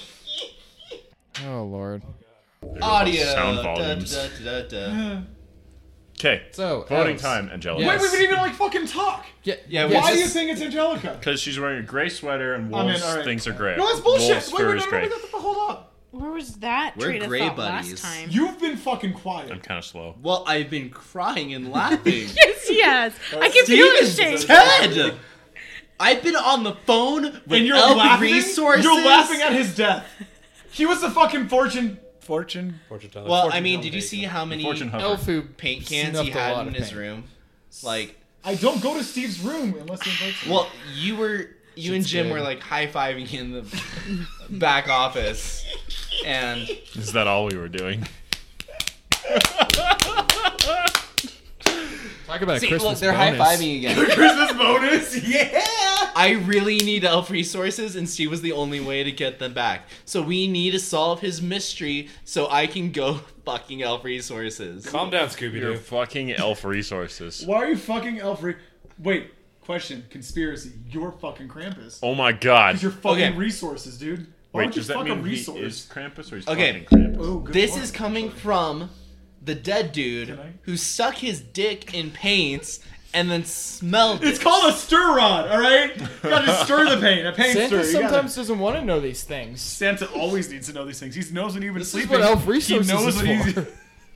Oh Lord. Audio. Sound Da, volumes. da, da, da, da. Okay. So Voting elves. time, Angelica. Yes. Wait, we didn't even like fucking talk. Yeah, Yeah, yes. Why do you think it's Angelica? Because she's wearing a gray sweater and I'm in, Wolf's alright. things are gray. No, that's bullshit. Wolf's Wait, fur wait, is no, gray. no, no, no, hold up. Where was that We're train of gray thought buddies. last time? You've been fucking quiet. I'm kind of slow. Well, I've been crying and laughing. Yes, yes. I can feel the Steven's shake. dead. I've been on the phone with and you're Elf laughing. Resources. You're laughing at his death. He was the fucking fortune. Fortune. Fortune teller. Well, I Fortune mean, teller. did you see how many Fortune Hunter. Elf who paint cans snuffed he a lot had in of his paint. room? Like, I don't go to Steve's room unless he invites me. well, you were, you and Shit's Jim good. were like high fiving in the back office, and Is that all we were doing? Talk about a see, Christmas look, they're bonus. high fiving again. Christmas bonus. Yeah. I really need Elf Resources, and Steve was the only way to get them back. So we need to solve his mystery so I can go fucking Elf Resources. Calm down, Scooby You're Doo. fucking Elf Resources. Why are you fucking Elfrey? Wait. Question. Conspiracy. You're fucking Krampus. Oh my god. Because you're fucking Okay. resources, dude. Why Wait, would you does that fuck a mean he resource? is Krampus or he's Okay. fucking Krampus? Oh, good This point. is coming from the dead dude Can I? who stuck his dick in paints and then smelled It's it. called a stir rod, all right? You gotta stir the paint. A paint Santa stir. You gotta- sometimes doesn't want to know these things. Santa always needs to know these things. He knows when you've been This is sleeping. what Elf Resources he knows is when he's. for.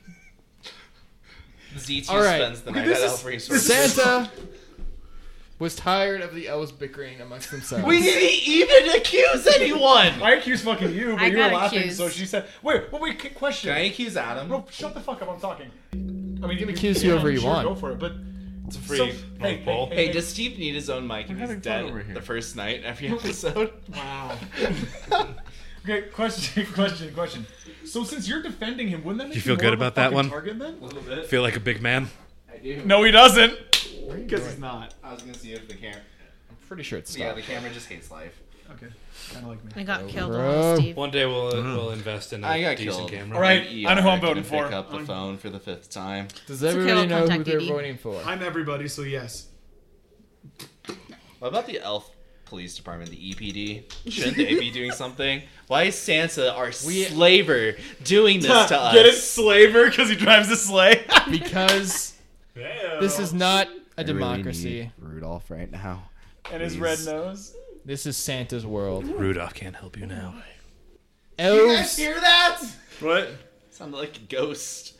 Z two All right. spends the Okay, night this at is- Elf Resources. Santa was tired of the elves bickering amongst themselves. We didn't even accuse anyone. I accuse fucking you, but I you were got laughing, accused. so she said, "Wait, wait, wait, qu- question." Can I accuse Adam? Bro, shut the fuck up! I'm talking. I mean, can accuse whoever you sure, want. Go for it, but It's a free So, no hey, poll. hey, Hey, does Steve need his own mic if he's having fun dead over here. the first night every episode? wow. Okay, question, question, question. So since you're defending him, wouldn't that make You feel more good of a about that fucking one? Target then? A little bit. Feel like a big man? I do. No, he doesn't. Because he's not. I was gonna see if the camera. I'm pretty sure it's Yeah, stopped. the camera just hates life. Okay, kind of like me. I got killed bro. almost, Steve. One day we'll uh, we'll invest in a I got decent killed. camera. All right, E I know who I'm R voting gonna for. Pick up the I'm- phone for the fifth time. Does okay, everybody I'll know who contact they're Dee Dee. voting for? I'm everybody, so yes. What about the Elf Police Department, the E P D? Shouldn't they be doing something? Why is Santa, our We- slaver, doing this to us? Get it, slaver, because he drives a sleigh. Because this is not a democracy. Rudolph right now. And his Please. red nose. This is Santa's world. Rudolph can't help you now. You guys Elves. hear that? What? Sounded like a ghost.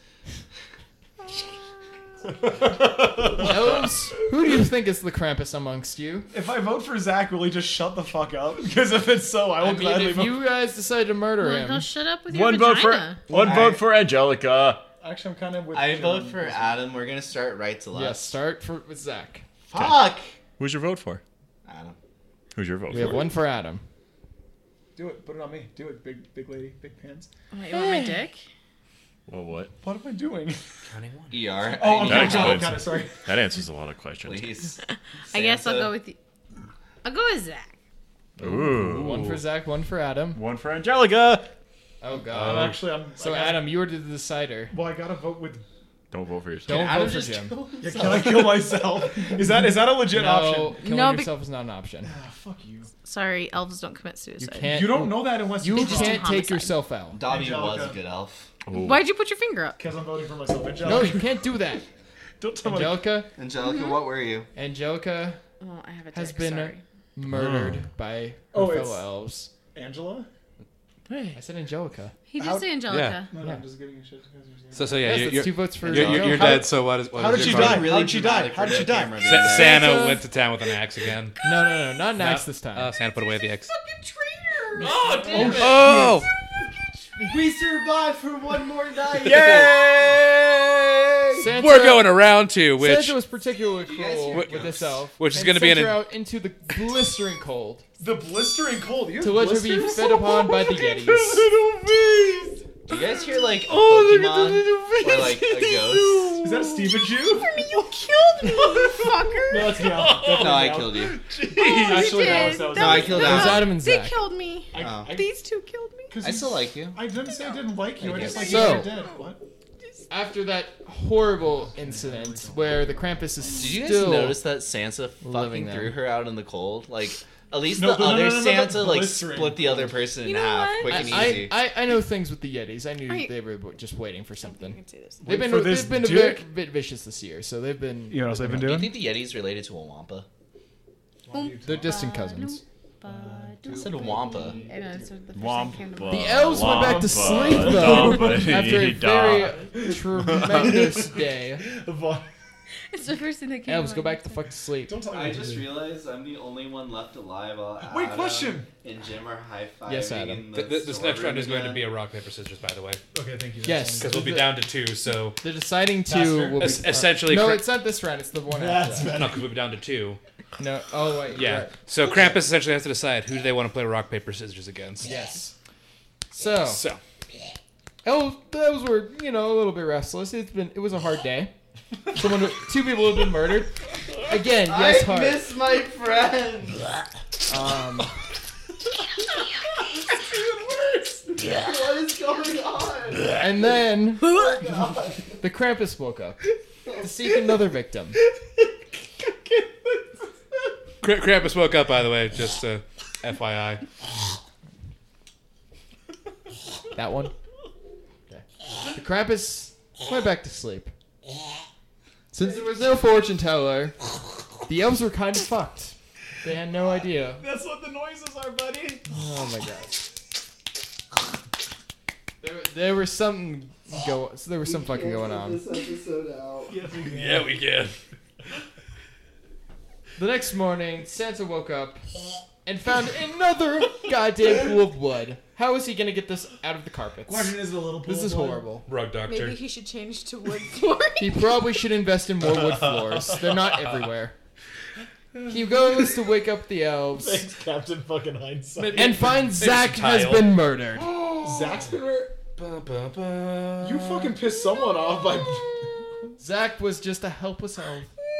Elves. Who do you think is the Krampus amongst you? If I vote for Zach, will he just shut the fuck up? Because if it's so, I will I mean, gladly if vote. you guys decide to murder Well, him, go shut up with your One vote for vagina. one All vote right. for Angelica. Actually, I'm kind of with. I vote Dylan. for Adam. We're gonna start right to left. yes, start for, with Zach. Fuck. Who's your vote for? Adam. Who's your vote We for? have one for Adam. Do it. Put it on me. Do it, big big lady, big pants. Wait, you want my dick? Well, what? What am I doing? E R. Oh, I I'm need That got your it. explains help, Got it. Sorry. That answers a lot of questions. please. I guess I'll Santa. go with you. I'll go with Zach. Ooh. One for Zach, one for Adam. One for Angelica. Oh I'm god. actually, I'm. so I gotta- Adam, you were the decider. Well, I gotta vote with. Don't vote for yourself. Don't Adam vote for just Jim. killed Yeah, himself. can I kill myself? Is that is that a legit No, option? killing No, be- yourself is not an option. Ah, fuck you. Sorry, elves don't commit You suicide. can't. You don't know that unless You you. just can't a take homicide. yourself out. Dobby was Angelica. a good elf. Ooh. Why'd you put your finger up? Because I'm voting for myself. Angelica. No, you can't do that. Don't tell me. Angelica, Angelica, what were you? Angelica Oh, I have a dick. has been Sorry. murdered by her Oh, fellow it's- elves. Angela? I said Angelica. He did How- say Angelica. No, no, Yeah. I'm just giving you shit. because you're saying- So so yeah, Yes, you're, that's you're, two votes for you're, you're, Angelica. you're How dead. did- So what is what how is did your she card? die? How did she die? dramatic How did for she the die? camera Sa- being there. Santa Santa- went to town with an axe again. No, no, no, not an axe No. this time. Oh, Santa put away the axe. Oh, damn it. Oh! We survived for one more night. Yay! Santa- We're going to round two, which Santa was particularly guys cruel hear with ghosts? this elf, Which is and gonna be sent an- her out into the blistering cold The blistering cold. You have to let her be blisters? fed upon by the Yetis. Do you guys hear like a Oh, look at the Pokemon little face. or like a ghost? Is that a Steven Jew? You killed me, motherfucker. No, that's Meow. No, I killed you. Actually, that did. was, that was No, I killed It was Adam. Adam and They Zach. killed me. I, Oh. I, These two killed me. 'cause I still like you. I didn't say I didn't like you. I just like So- you dead. What? After that horrible incident where the Krampus is Did you guys still notice that Santa living fucking there. threw her out in the cold? Like, at least No, the no, no, other no, no, no, Santa like blistering split the other person in You know half, what? quick I, and easy. I, I, I know things with the Yetis. I knew Are you- they were just waiting for something. can say this. They've been for this they've been a dick? bit, bit vicious this year, so they've been. You know what they've been Do you doing? think the Yeti's related to a Wampa? They're distant cousins. I said Wampa. The elves went back to sleep though after a very tremendous day. It's the first thing that came. Elves, to go my back to fuck to sleep. Don't tell me I what to just do. realized I'm the only one left alive. While Wait, Adam question. and Jim are high fiving. Yes, Adam. Th- th- this next round is going to be a rock paper scissors, by the way, Okay, thank you. Yes. because we'll be down to two. So The deciding two Faster. will be Es- essentially, No, Kra- it's not this round. It's the one That's after that. no, because we'll be down to two. No. Oh wait. Yeah. right. So Krampus essentially has to decide who do they want to play rock paper scissors against. Yes. So So elves, elves were you know a little bit restless. It's been it was a hard day. Someone, two people have been murdered. Again, yes, hard. miss my friend. Um, What is going on? and then the Krampus woke up to seek another victim. Kra- Krampus woke up, by the way, just uh, F Y I. That one. Okay. The Krampus went back to sleep. Since there was no fortune teller, the elves were kind of fucked. They had no idea. That's what the noises are, buddy. Oh my god. There, there was something go. There was some fucking going on. Yeah, we can. The next morning, Santa woke up and found another goddamn pool of wood. How is he gonna get this out of the carpets? Question is it a little pool This is of wood? horrible. Rug doctor. Maybe he should change to wood flooring. He probably should invest in more wood floors. They're not everywhere. He goes to wake up the elves Thanks, Captain fucking Hindsight. and finds Zach some has tile. been murdered. Zach's been hurt. Ba, ba, ba. You fucking pissed someone off by. Zach was just a helpless elf.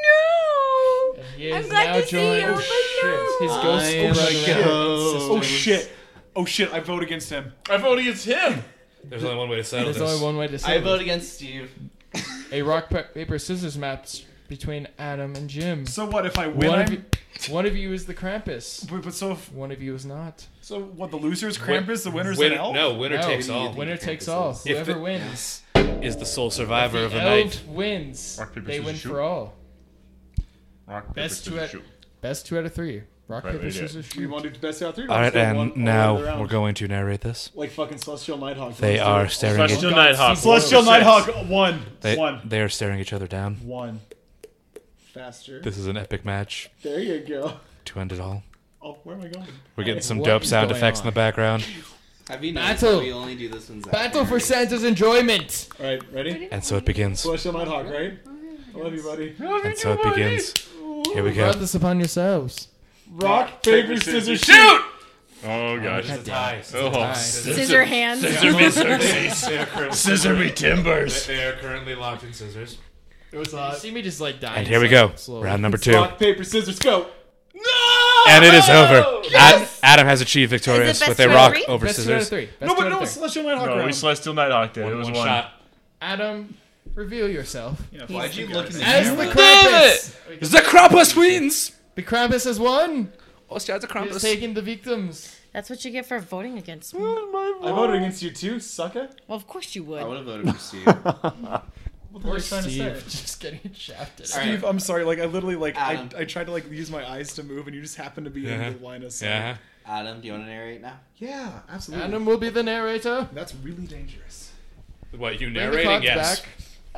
No. And he is I'm glad now to see joined. you, but no. His ghost I am brother a and ghost. sister. Oh shit! Oh shit! I vote against him. I vote against him. There's only one way to settle There's this. only one way to say I it. vote against Steve. A rock, pa- paper, scissors match between Adam and Jim. So what if I win? One of, I'm- you, one of you is the Krampus. But, but so if, One of you is not. so what? The losers Win- Krampus, the winners Win- an elf. No, winner No, takes all. Winner takes all. If Whoever the- wins. Is the sole survivor The of the elf night. wins. Rock, paper, They scissors, win shoot. for all. Rock, paper, Best two scissors, out, shoot. best two out of three. Rock, Right, paper, right, yeah. scissors, You shoot. want to do the best out of three? All right, Let's go and one- all now the way around. we're going to narrate this. like fucking Celestial Nighthawk. They Let's do are it. staring. Celestial At, Nighthawk. Celestial Four, six. Nighthawk one. they, One. they are staring each other down. One. Faster. This is an epic match There you go. to end it all. Oh, where am I going? We're getting some What dope is sound going effects on? in the background, Have you noticed Battle. that we only do this when Zach Battle for narrates? Santa's enjoyment. All right, ready? and so it begins. Celestial Nighthawk, right? I love you, buddy. And so it begins. Here we go. Brought this upon yourselves. Rock, paper, scissors, shoot. shoot! Oh gosh. God damn it. Oh, Tie. Scissor hands. scissor me, scissor. They are currently, Scissor me timbers. they are currently locked in scissors. It was You hot. see me just like die. And here we go. slowly. Round number two. Rock, paper, scissors, go. And it is over. Ad- Adam has achieved victorious best with a two out of rock three? over Best two out of scissors. three. Best No, two but out of no, three. Celestial Nighthawk No, we round. Celestial Nighthawk did. One, It was one one. shot. Adam, reveal yourself. Yeah, Why'd fuck you guys. look in the As the camera? Krampus. The Krampus wins! The Krampus has won. Oh, the He's Krampus. taking the victims. That's what you get for voting against me. I voted against you too, sucker. Well, of course you I would would. have voted for Steve. What Poor was I trying Steve, to say? just getting shafted. All right. Steve, I'm sorry. Like I literally like I, Adam. I tried to like use my eyes to move, and you just happened to be Yeah. in the line of sight. Yeah. Adam, do you want to narrate now? Yeah, absolutely. Adam will be the narrator. That's really dangerous. What, you Bring the narrating? clock Yes. back.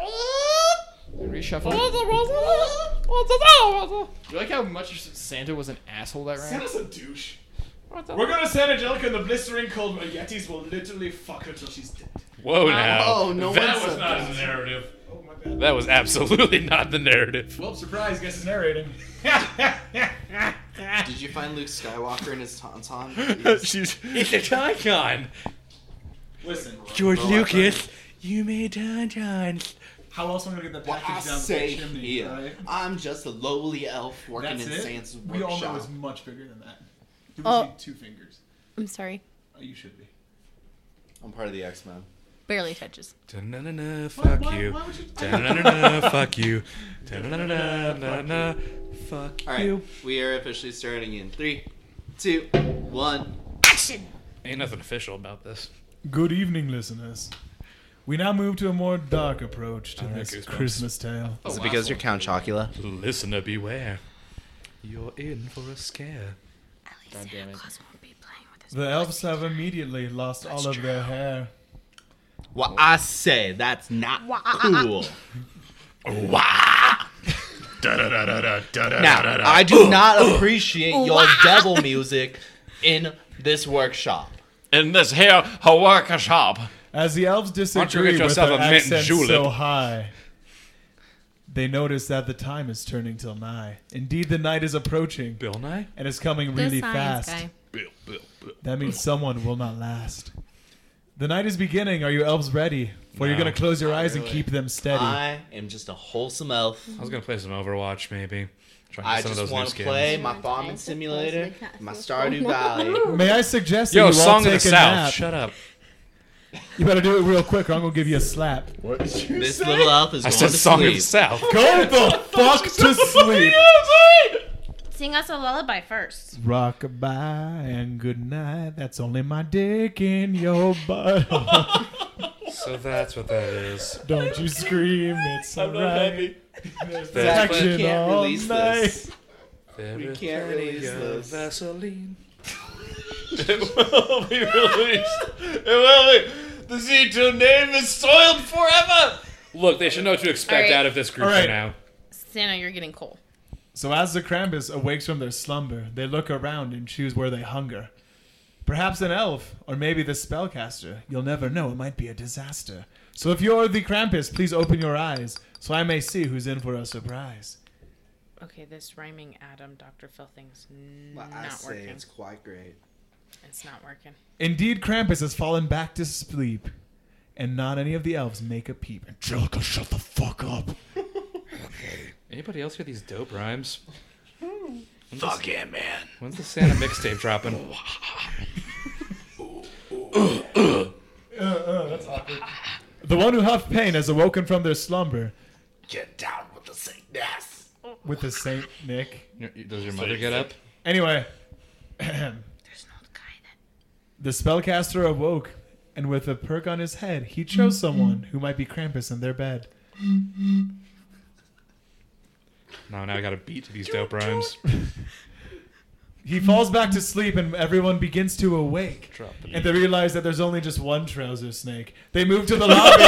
And reshuffle. You like how much Santa was an asshole that round? Santa's a douche. We're gonna send Angelica in the blistering cold, but Yetis will literally fuck her till she's dead. Whoa now. Oh, no that one was said not that. the narrative. Oh my bad. That was absolutely not the narrative. Well, surprise, guess is narrating. Did you find Luke Skywalker in his tauntaun? She's It's a Tauntaun. Listen, George Lucas, you made Tauntauns. how else am I gonna get that What I package down say the chimney? here, Right? I'm just a lowly elf working That's in it. Santa's We all know workshop. it's much bigger than that. You Oh. need two fingers. I'm sorry. Oh, you should be. I'm part of the X-Men. Barely touches. Da-na-na-na, fuck why- you. why would you- Da-na-na-na, fuck you. Da-na-na-na-na-na, fuck All right, you. we are officially starting in three, two, one. Ain't nothing official about this. Good evening, listeners. We now move to a more dark approach to All right, this goosebumps. Christmas tale. Is it because you're Count Chocula? Listener beware. You're in for a scare. God damn it. Claus won't be playing with his The elves have immediately lost all of their hair. Well, I say that's not cool. Now, I do not appreciate your devil music in this workshop. in this here workshop. As the elves don't you disagree get with yourself their a mint accents julep? so high, they notice that the time is turning till nigh. Indeed, the night is approaching Bill Nye? and is coming The really science fast. guy. Bill, Bill, Bill. That means someone will not last. The night is beginning. Are you elves ready? For you're No. going to close your Not eyes and really. keep them steady. I am just a wholesome elf. I was gonna play some Overwatch, maybe. Try I some of just those new want to skins. play my farming simulator, my Stardew Valley. May I suggest that Yo, you all Song of take the a South, nap? shut up. You better do it real quick or I'm going to give you a slap. What did you This say? little elf is I going said to Song of sleep. the South. Go the fuck to sleep. Sing us a lullaby first. Rockabye and good night. That's only my dick in your butt. So that's what that is. Don't you scream, it's I'm not alright. happy. There's Zach, we action can't all release night. this. We can't release this. Vaseline. It will be released. It will be. The Z two name is soiled forever. Look, they should know what to expect All right. out of this group All right. for now. Santa, you're getting coal. So as the Krampus awakes from their slumber, they look around and choose where they hunger. Perhaps an elf, or maybe the spellcaster. You'll never know. It might be a disaster. So if you're the Krampus, please open your eyes, so I may see who's in for a surprise. Okay, this rhyming Adam Doctor Phil thing's n- Well, I not say working. it's quite great. It's not working. Indeed, Krampus has fallen back to sleep, and not any of the elves make a peep. Angelica, shut the fuck up. Anybody else hear these dope rhymes? Fuck yeah, man. When's the Santa mixtape dropping? The one who huffed pain has awoken from their slumber Get down with the sickness. with the Saint Nick. Does your mother get up? Anyway, There's no guy that. the spellcaster awoke, and with a perk on his head, he chose someone who might be Krampus in their bed. No, now I got a beat to these dope rhymes. He falls back to sleep, and everyone begins to awake. Drop the And they realize that there's only just one trouser snake. They move to the lobby.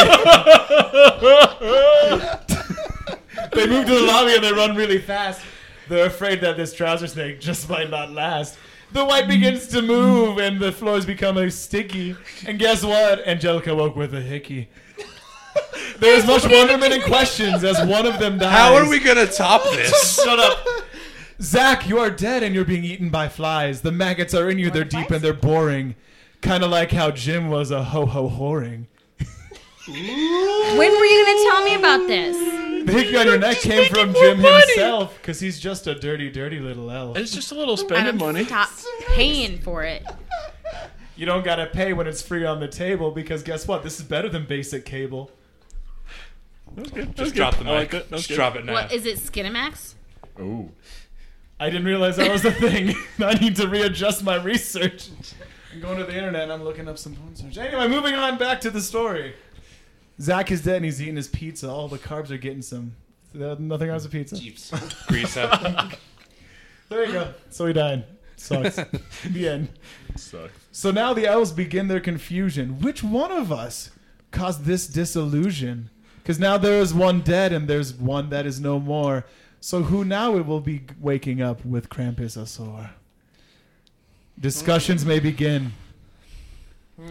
They move to the lobby and they run really fast. They're afraid that this trouser snake just might not last. The white begins to move and the floors become sticky. And guess what? Angelica woke with a hickey. There is much wonderment and questions as one of them dies. How are we gonna top this? Shut up. Zach, you are dead and you're being eaten by flies. The maggots are in you, they're deep and they're boring. Kind of like how Jim was a ho-ho whoring. When were you going to tell me about this? The hickey on your neck came from Jim himself, because he's just a dirty, dirty little elf. It's just a little spending Adam, money. stop paying for it. You don't gotta pay when it's free on the table, because guess what? This is better than basic cable. That was good. That was Just good. drop the I mic. liked it. That was Just good. drop it now. What is it? Skinamax? Ooh. I didn't realize that was a thing. I need to readjust my research. I'm going to the internet and I'm looking up some porn search. Anyway, moving on back to the story. Zach is dead and he's eating his pizza. All the carbs are getting some. Nothing else of pizza. Jeeps. Grease up. There you go. So he died. Sucks. The end. Sucks. So now the elves begin their confusion. Which one of us caused this disillusion? Because now there is one dead and there's one that is no more. So who now will be waking up with Krampus Asor? Discussions may begin. Well,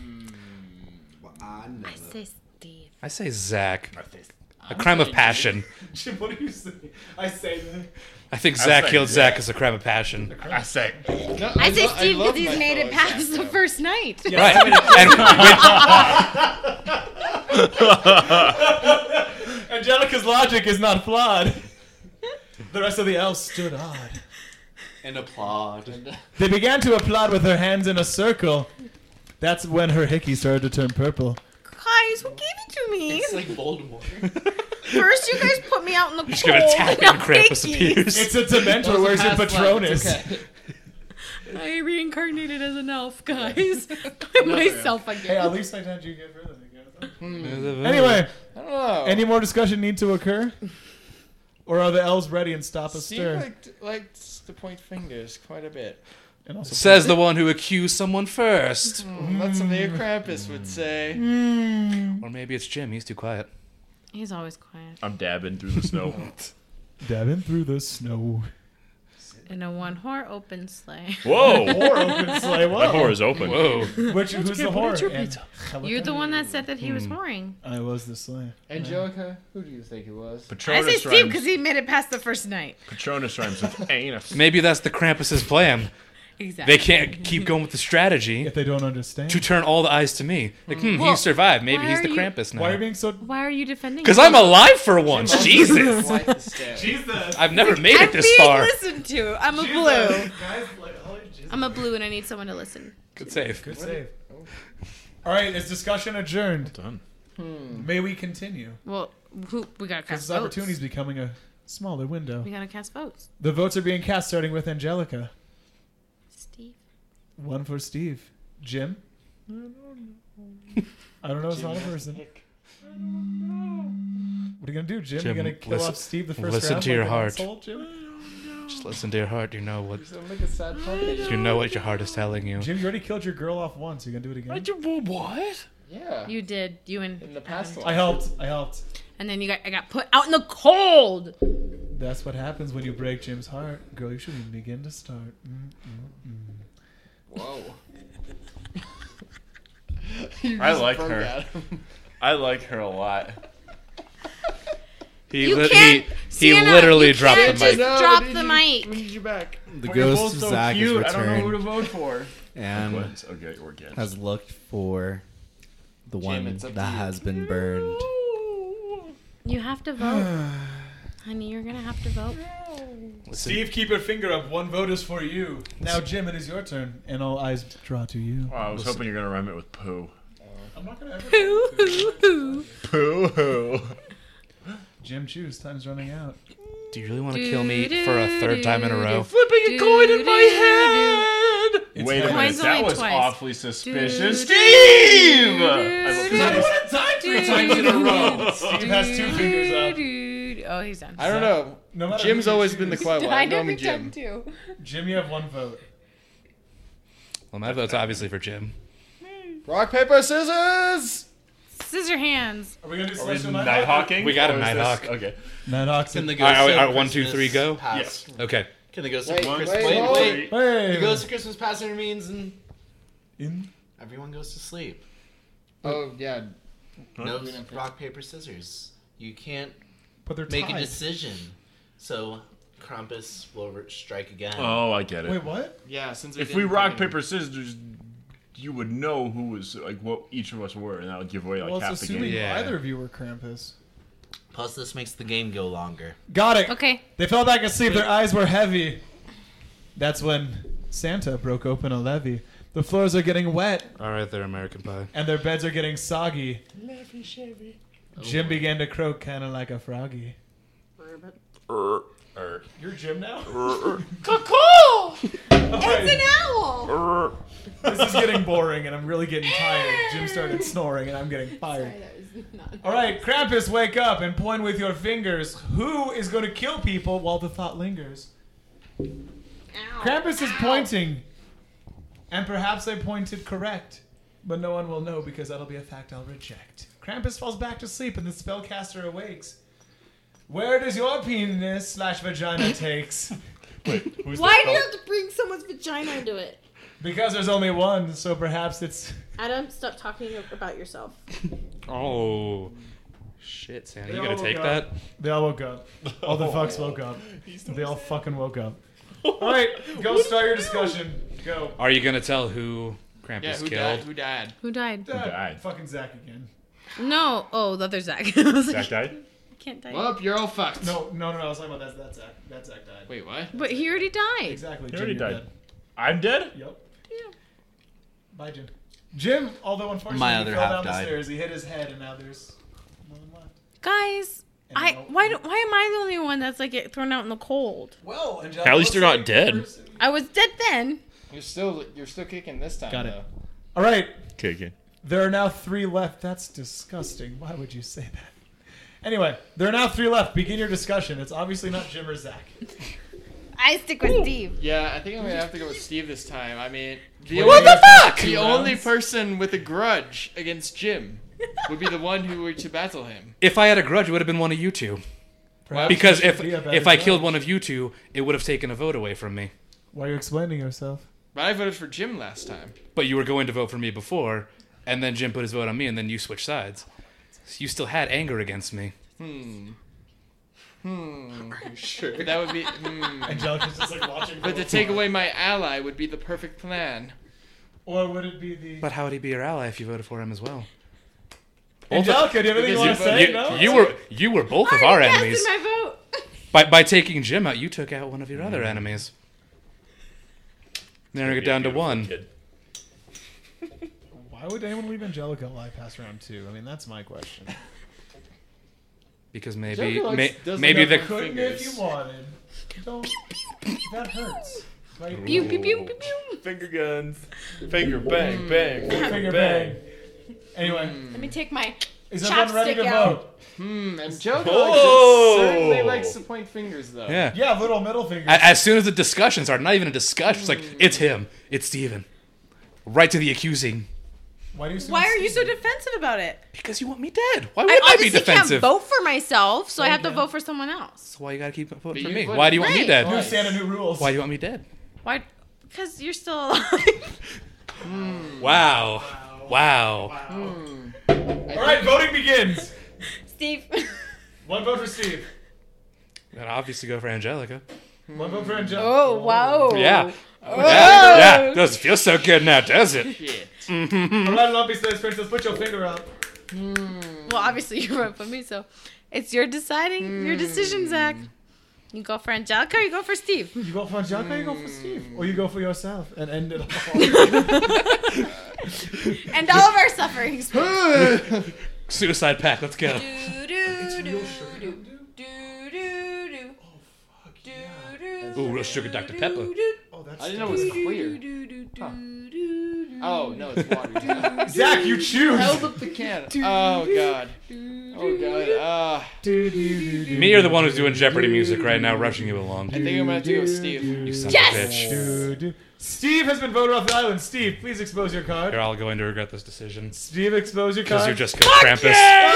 I know. I say Steve. I say Zach. A crime of passion. Jim, what do you say? I say that. I think I Zach say killed Zach. Zach as a crime of passion. I say. No, I say lo- Steve love because he's my made it fellow past Zach, the though. first night. Right. And Angelica's logic is not flawed. The rest of the elves stood odd. And applaud. They began to applaud with their hands in a circle. That's when her hickey started to turn purple. Guys, who gave it to me? It's like Voldemort. First, you guys put me out in the just cold. gonna tap it now and Krampus Hickey. appears. It's a Dementor. That was a Where's your past life, Patronus? it's okay. I reincarnated as an elf, guys. Myself Hey, again. at least I had you get rid of it. Anyway. Anyway, I don't know. any more discussion need to occur? Or are the elves ready and stop a Steve stir? liked, liked to point fingers quite a bit. And also Says the one who accused someone first. Mm, that's something a Krampus would say. Or maybe it's Jim. He's too quiet. He's always quiet. I'm dabbing through the snow. dabbing through the snow. In a one whore open sleigh. Whoa. Or open sleigh. My Whoa. whore is open. Whoa. Which, who's the whore? What's your And- pizza? You're the one that said that he was whoring. I was the sleigh. Angelica, who do you think it was? I say Patronus Steve rhymes. because he made it past the first night. Patronus rhymes with anus. Maybe that's the Krampus's plan. Exactly. They can't keep going with the strategy If they don't understand. to turn all the eyes to me. Like, hmm, Well, he survived. Maybe why he's are the you- Krampus Why are you now. being so... Why are you defending? Because him? I'm alive for once. Jesus. Quite the stare. Jesus. I've never made I'm it this being far. listened to. I'm a blue. Guys, like, holy Jesus. I'm a blue, and I need someone to listen. Good save. Good save. All right, is discussion adjourned? Done. May we continue? Well, who we gotta Because cast this votes. opportunity is becoming a smaller window. We gotta cast votes. The votes are being cast starting with Angelica. Steve. One for Steve. Jim? I don't know. It's not a person. What are you gonna do, Jim? Jim, you gonna kill listen- off Steve the first listen round to your like an heart. asshole, Jim? Just listen to your heart. You know what You sound like a sad puppy. you know what your heart is telling you. Jim, you already killed your girl off once. You gonna do it again? What? Yeah. You did. You and In the past I helped. I helped. And then you got I got put out in the cold. That's what happens when you break Jim's heart. Girl, you shouldn't begin to start. Mm, mm, mm. Whoa. I like her. I like her a lot. He You lit- can't- he, he Sienna, literally you dropped the can't mic. just- Drop the mic. We need you back. The But you're ghost both of so Zach is cute. I don't know who to returned vote for. and Quiz. Okay, or guess. has looked for the one it's up to that you. has been burned. You have to vote. Honey, you're gonna have to vote. Steve, keep your finger up. One vote is for you. Now, Jim, it is your turn, and all eyes draw to you. Oh, I was hoping you're gonna rhyme it with poo. I'm not gonna ever. Hoo-hoo-hoo. Poo hoo. Jim, choose. Time's running out. Do you really want to kill me for a third time in a row? Flipping a coin in my head. It's Wait a head. minute, Coin's that only was twice. awfully suspicious. Do, Steve! do, I do, love do, this. Time three times in a row. Steve has two fingers up. Dude. Oh, he's done. I don't know. No matter Jim's who you always been the choose. quiet one. I I'm going never with Jim. done too. Jim, you have one vote. Well, my vote's obviously for Jim. Rock, paper, scissors! Scissor hands. Are we gonna do Are we Celestial Nighthawking? We got a Or is this- Nighthawk. Okay. Nighthawks. Can the in- ghost All right, of all right, one, two, Christmas three, go? pass? Yes. Okay. Can the ghost Wait, of wait, Christmas wait, wait, wait. Hey. The ghost of Christmas past means and In. everyone goes to sleep. Oh, yeah. No We didn't pick- rock paper scissors. You can't But they're make tied. a decision. So Krampus will re- strike again. Oh, I get it. Wait, what? Yeah, since we If we didn't rock, pick any- paper, scissors, you would know who was, like, what each of us were, and that would give away, like, Well, half it's the assuming game. Yeah. either of you were Krampus. Plus, this makes the game go longer. Got it. Okay. They fell back asleep. Their eyes were heavy. That's when Santa broke open a levee. The floors are getting wet, All right, there, American Pie. and their beds are getting soggy. Jim began to croak kind of like a froggy. Er. You're Jim now? It's an owl. This is getting boring, and I'm really getting tired. Jim started snoring, and I'm getting tired. All right, Krampus, wake up and point with your fingers. Who is going to kill people while the thought lingers? Krampus is pointing, and perhaps I pointed correct, but no one will know because that'll be a fact I'll reject. Krampus falls back to sleep, and the spellcaster awakes. Where does your penis slash vagina takes? Wait, who's Why the do you have to bring someone's vagina into it? Because there's only one, so perhaps it's... Adam, stop talking about yourself. Oh. Shit, Santa. They You all gonna woke take up. that? They all woke up. All the fucks woke up. They all fucking woke up. All right, go start your discussion. Go. Are you gonna tell who Krampus Yeah, who killed? died? Who died? Who died? died? Fucking Zach again. No. Oh, the other Zach. I was like, Zach died? can't die. Well, you're all fucked. No, no, no, no. I was talking about that. That Zach. That Zach died. Wait, what? But he already died. Exactly. He Jim, already you're died. dead. I'm dead? Yep. Bye, Jim. Jim, although unfortunately My he other fell half down the died. stairs, he hit his head, and now there's no one left. Guys, And I no- why do, why am I the only one that's like get thrown out in the cold? Well, Angelica, At least you're looks not like dead. the person- I was dead then. You're still you're still kicking this time. Got it. though. All right. Okay, okay. There are now three left. That's disgusting. Why would you say that? Anyway, there are now three left. Begin your discussion. It's obviously not Jim or Zach. I stick with Steve. Yeah, I think I'm gonna have to go with Steve this time. I mean, the What only, the fuck? The Two only rounds? person with a grudge against Jim would be the one who were to battle him. If I had a grudge, it would have been one of you two. Perhaps Because you should if be a better if I killed judge. one of you two, it would have taken a vote away from me. Why are you explaining yourself? But I voted for Jim last time. But you were going to vote for me before, and then Jim put his vote on me, and then you switched sides. So you still had anger against me. Hmm. Hmm. Are you sure? But that would be. Hmm. Angelica's just like watching. But to take away my ally would be the perfect plan. Or would it be the... But how would he be your ally if you voted for him as well? Both Angelica, do you have anything you want Because to you- say? you, No? you were you were both of our enemies. my vote. By by taking Jim out, you took out one of your other enemies. Narrowing it down to one. Kid. Why would anyone leave Angelica alive past round two? I mean, that's my question. Because maybe Joker likes- may, doesn't maybe have the one Couldn't fingers. if you wanted. Don't. That hurts. Right? Pew pew pew pew pew. Finger guns. Finger bang, bang. Finger, Finger bang. bang. Anyway, Let me take my is everyone ready to chopstick out. vote? Hmm, and Joe Oh! certainly likes to point fingers, though. Yeah. Yeah, little middle finger. A- As soon as the discussions are not even a discussion, it's like it's him, it's Steven. Right to the accusing. Why do you? Why are you so defensive about it? Because you want me dead. Why I would I, be obviously defensive? can't vote for myself, so I have to Okay. vote for someone else. So why you gotta keep voting But for you me? voted Why do you want me right. dead? New Santa, new rules. Why do you want me dead? Why? Because you're still alive. Wow. Wow. All right, voting begins. Steve. One vote for Steve. I'd obviously go for Angelica. One vote for Angelica. Oh, wow. Yeah. Oh. Yeah. Yeah. Doesn't feel so good now, does it? All right, Lumpy says, Princess, put your finger up. Well, obviously you vote for me, so it's your deciding, your decision, Zach. You go for Angelica or you go for Steve? You go for Angelica, or you go for Steve, or you go for yourself and end it all. And all of our sufferings. Suicide pact. Let's go. Ooh, real sugar Doctor Pepper. Oh, that's I didn't know it was clear. Oh, no, it's water. Zach, you choose. Held up the can. Oh, God. Oh, God. Uh, Me or the one who's doing Jeopardy music right now, rushing you along. I think I'm going to have to go with Steve. You son Yes! of a bitch. Do, do. Steve has been voted off the island. Steve, please expose your card. You're all going to regret this decision. Steve, expose your Because card. you're just killed Krampus.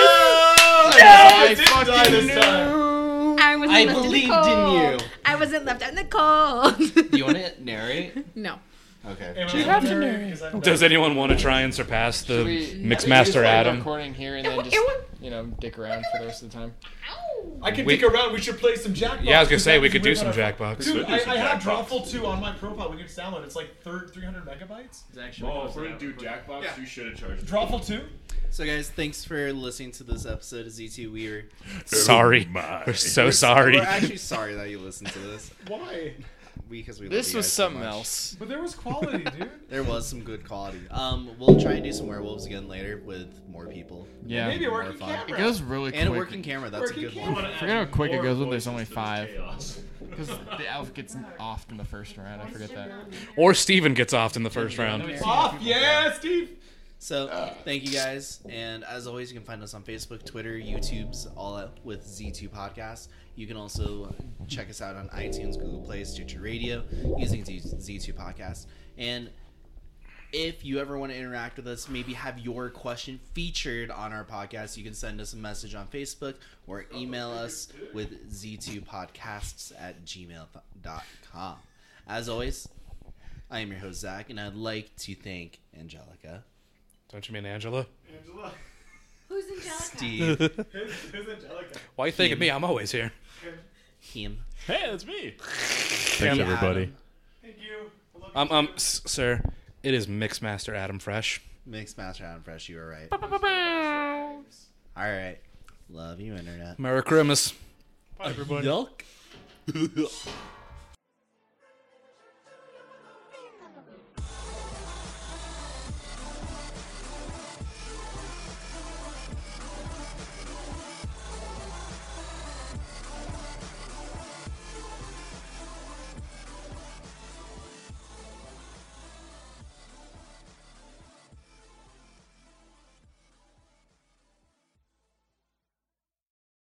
Oh, I I didn't die fucking this knew. time. I wasn't I left believed in the in cold. you. I wasn't left out in the cold. Do you want to narrate? No. Okay. Am I You have to wondering, narrate. 'cause I'm Does done. anyone want to try and surpass the Should we- should we Mixmaster just, like, Adam? recording here and It then wa- just, it wa- you know, dick around for the rest of the time. I can We- dick around. We should play some Jackbox. Yeah, I was gonna say That we was could do weird some when I- Jackbox. Dude, Could do I, some I have Jackbox. Drawful two on my profile. We can just download. It's like three hundred megabytes. Oh, if we're gonna do Jackbox, you should have charged. Drawful two. So, guys, thanks for listening to this episode of Z two. We are Sorry. We're so sorry. We're actually sorry that you listened to this. Why? Because we love This you was guys so something much. else. But there was quality, dude. There was some good quality. Um, we'll try and do some werewolves again later with more people. Yeah. Maybe a More working fun. camera. It goes really quick. And a working camera. That's Working a good camera. one. Forget how quick it goes when there's only five. Because the elf gets off in the first round. I forget that. Or Steven gets off in the first round. Off, yeah, Steve. So, thank you guys. And as always, you can find us on Facebook, Twitter, YouTube's, all out with Z two Podcasts. You can also check us out on iTunes, Google Play, Stitcher Radio, using Z- Z2 Podcasts. And if you ever want to interact with us, maybe have your question featured on our podcast, you can send us a message on Facebook or email us with Z two podcasts at gmail dot com. As always, I am your host, Zach, and I'd like to thank Angelica, Don't you mean Angela? Angela. Who's Angelica? Steve, Who's, who's Angelica? Why you think of me? I'm always here. him, Hey, that's me. Thanks, everybody. Thank you. I love you. Um, um, s- sir, it is Mixmaster Adam Fresh. Mixmaster Adam Fresh, you were right. All right. Love you, Internet. Merry Christmas. Yuck.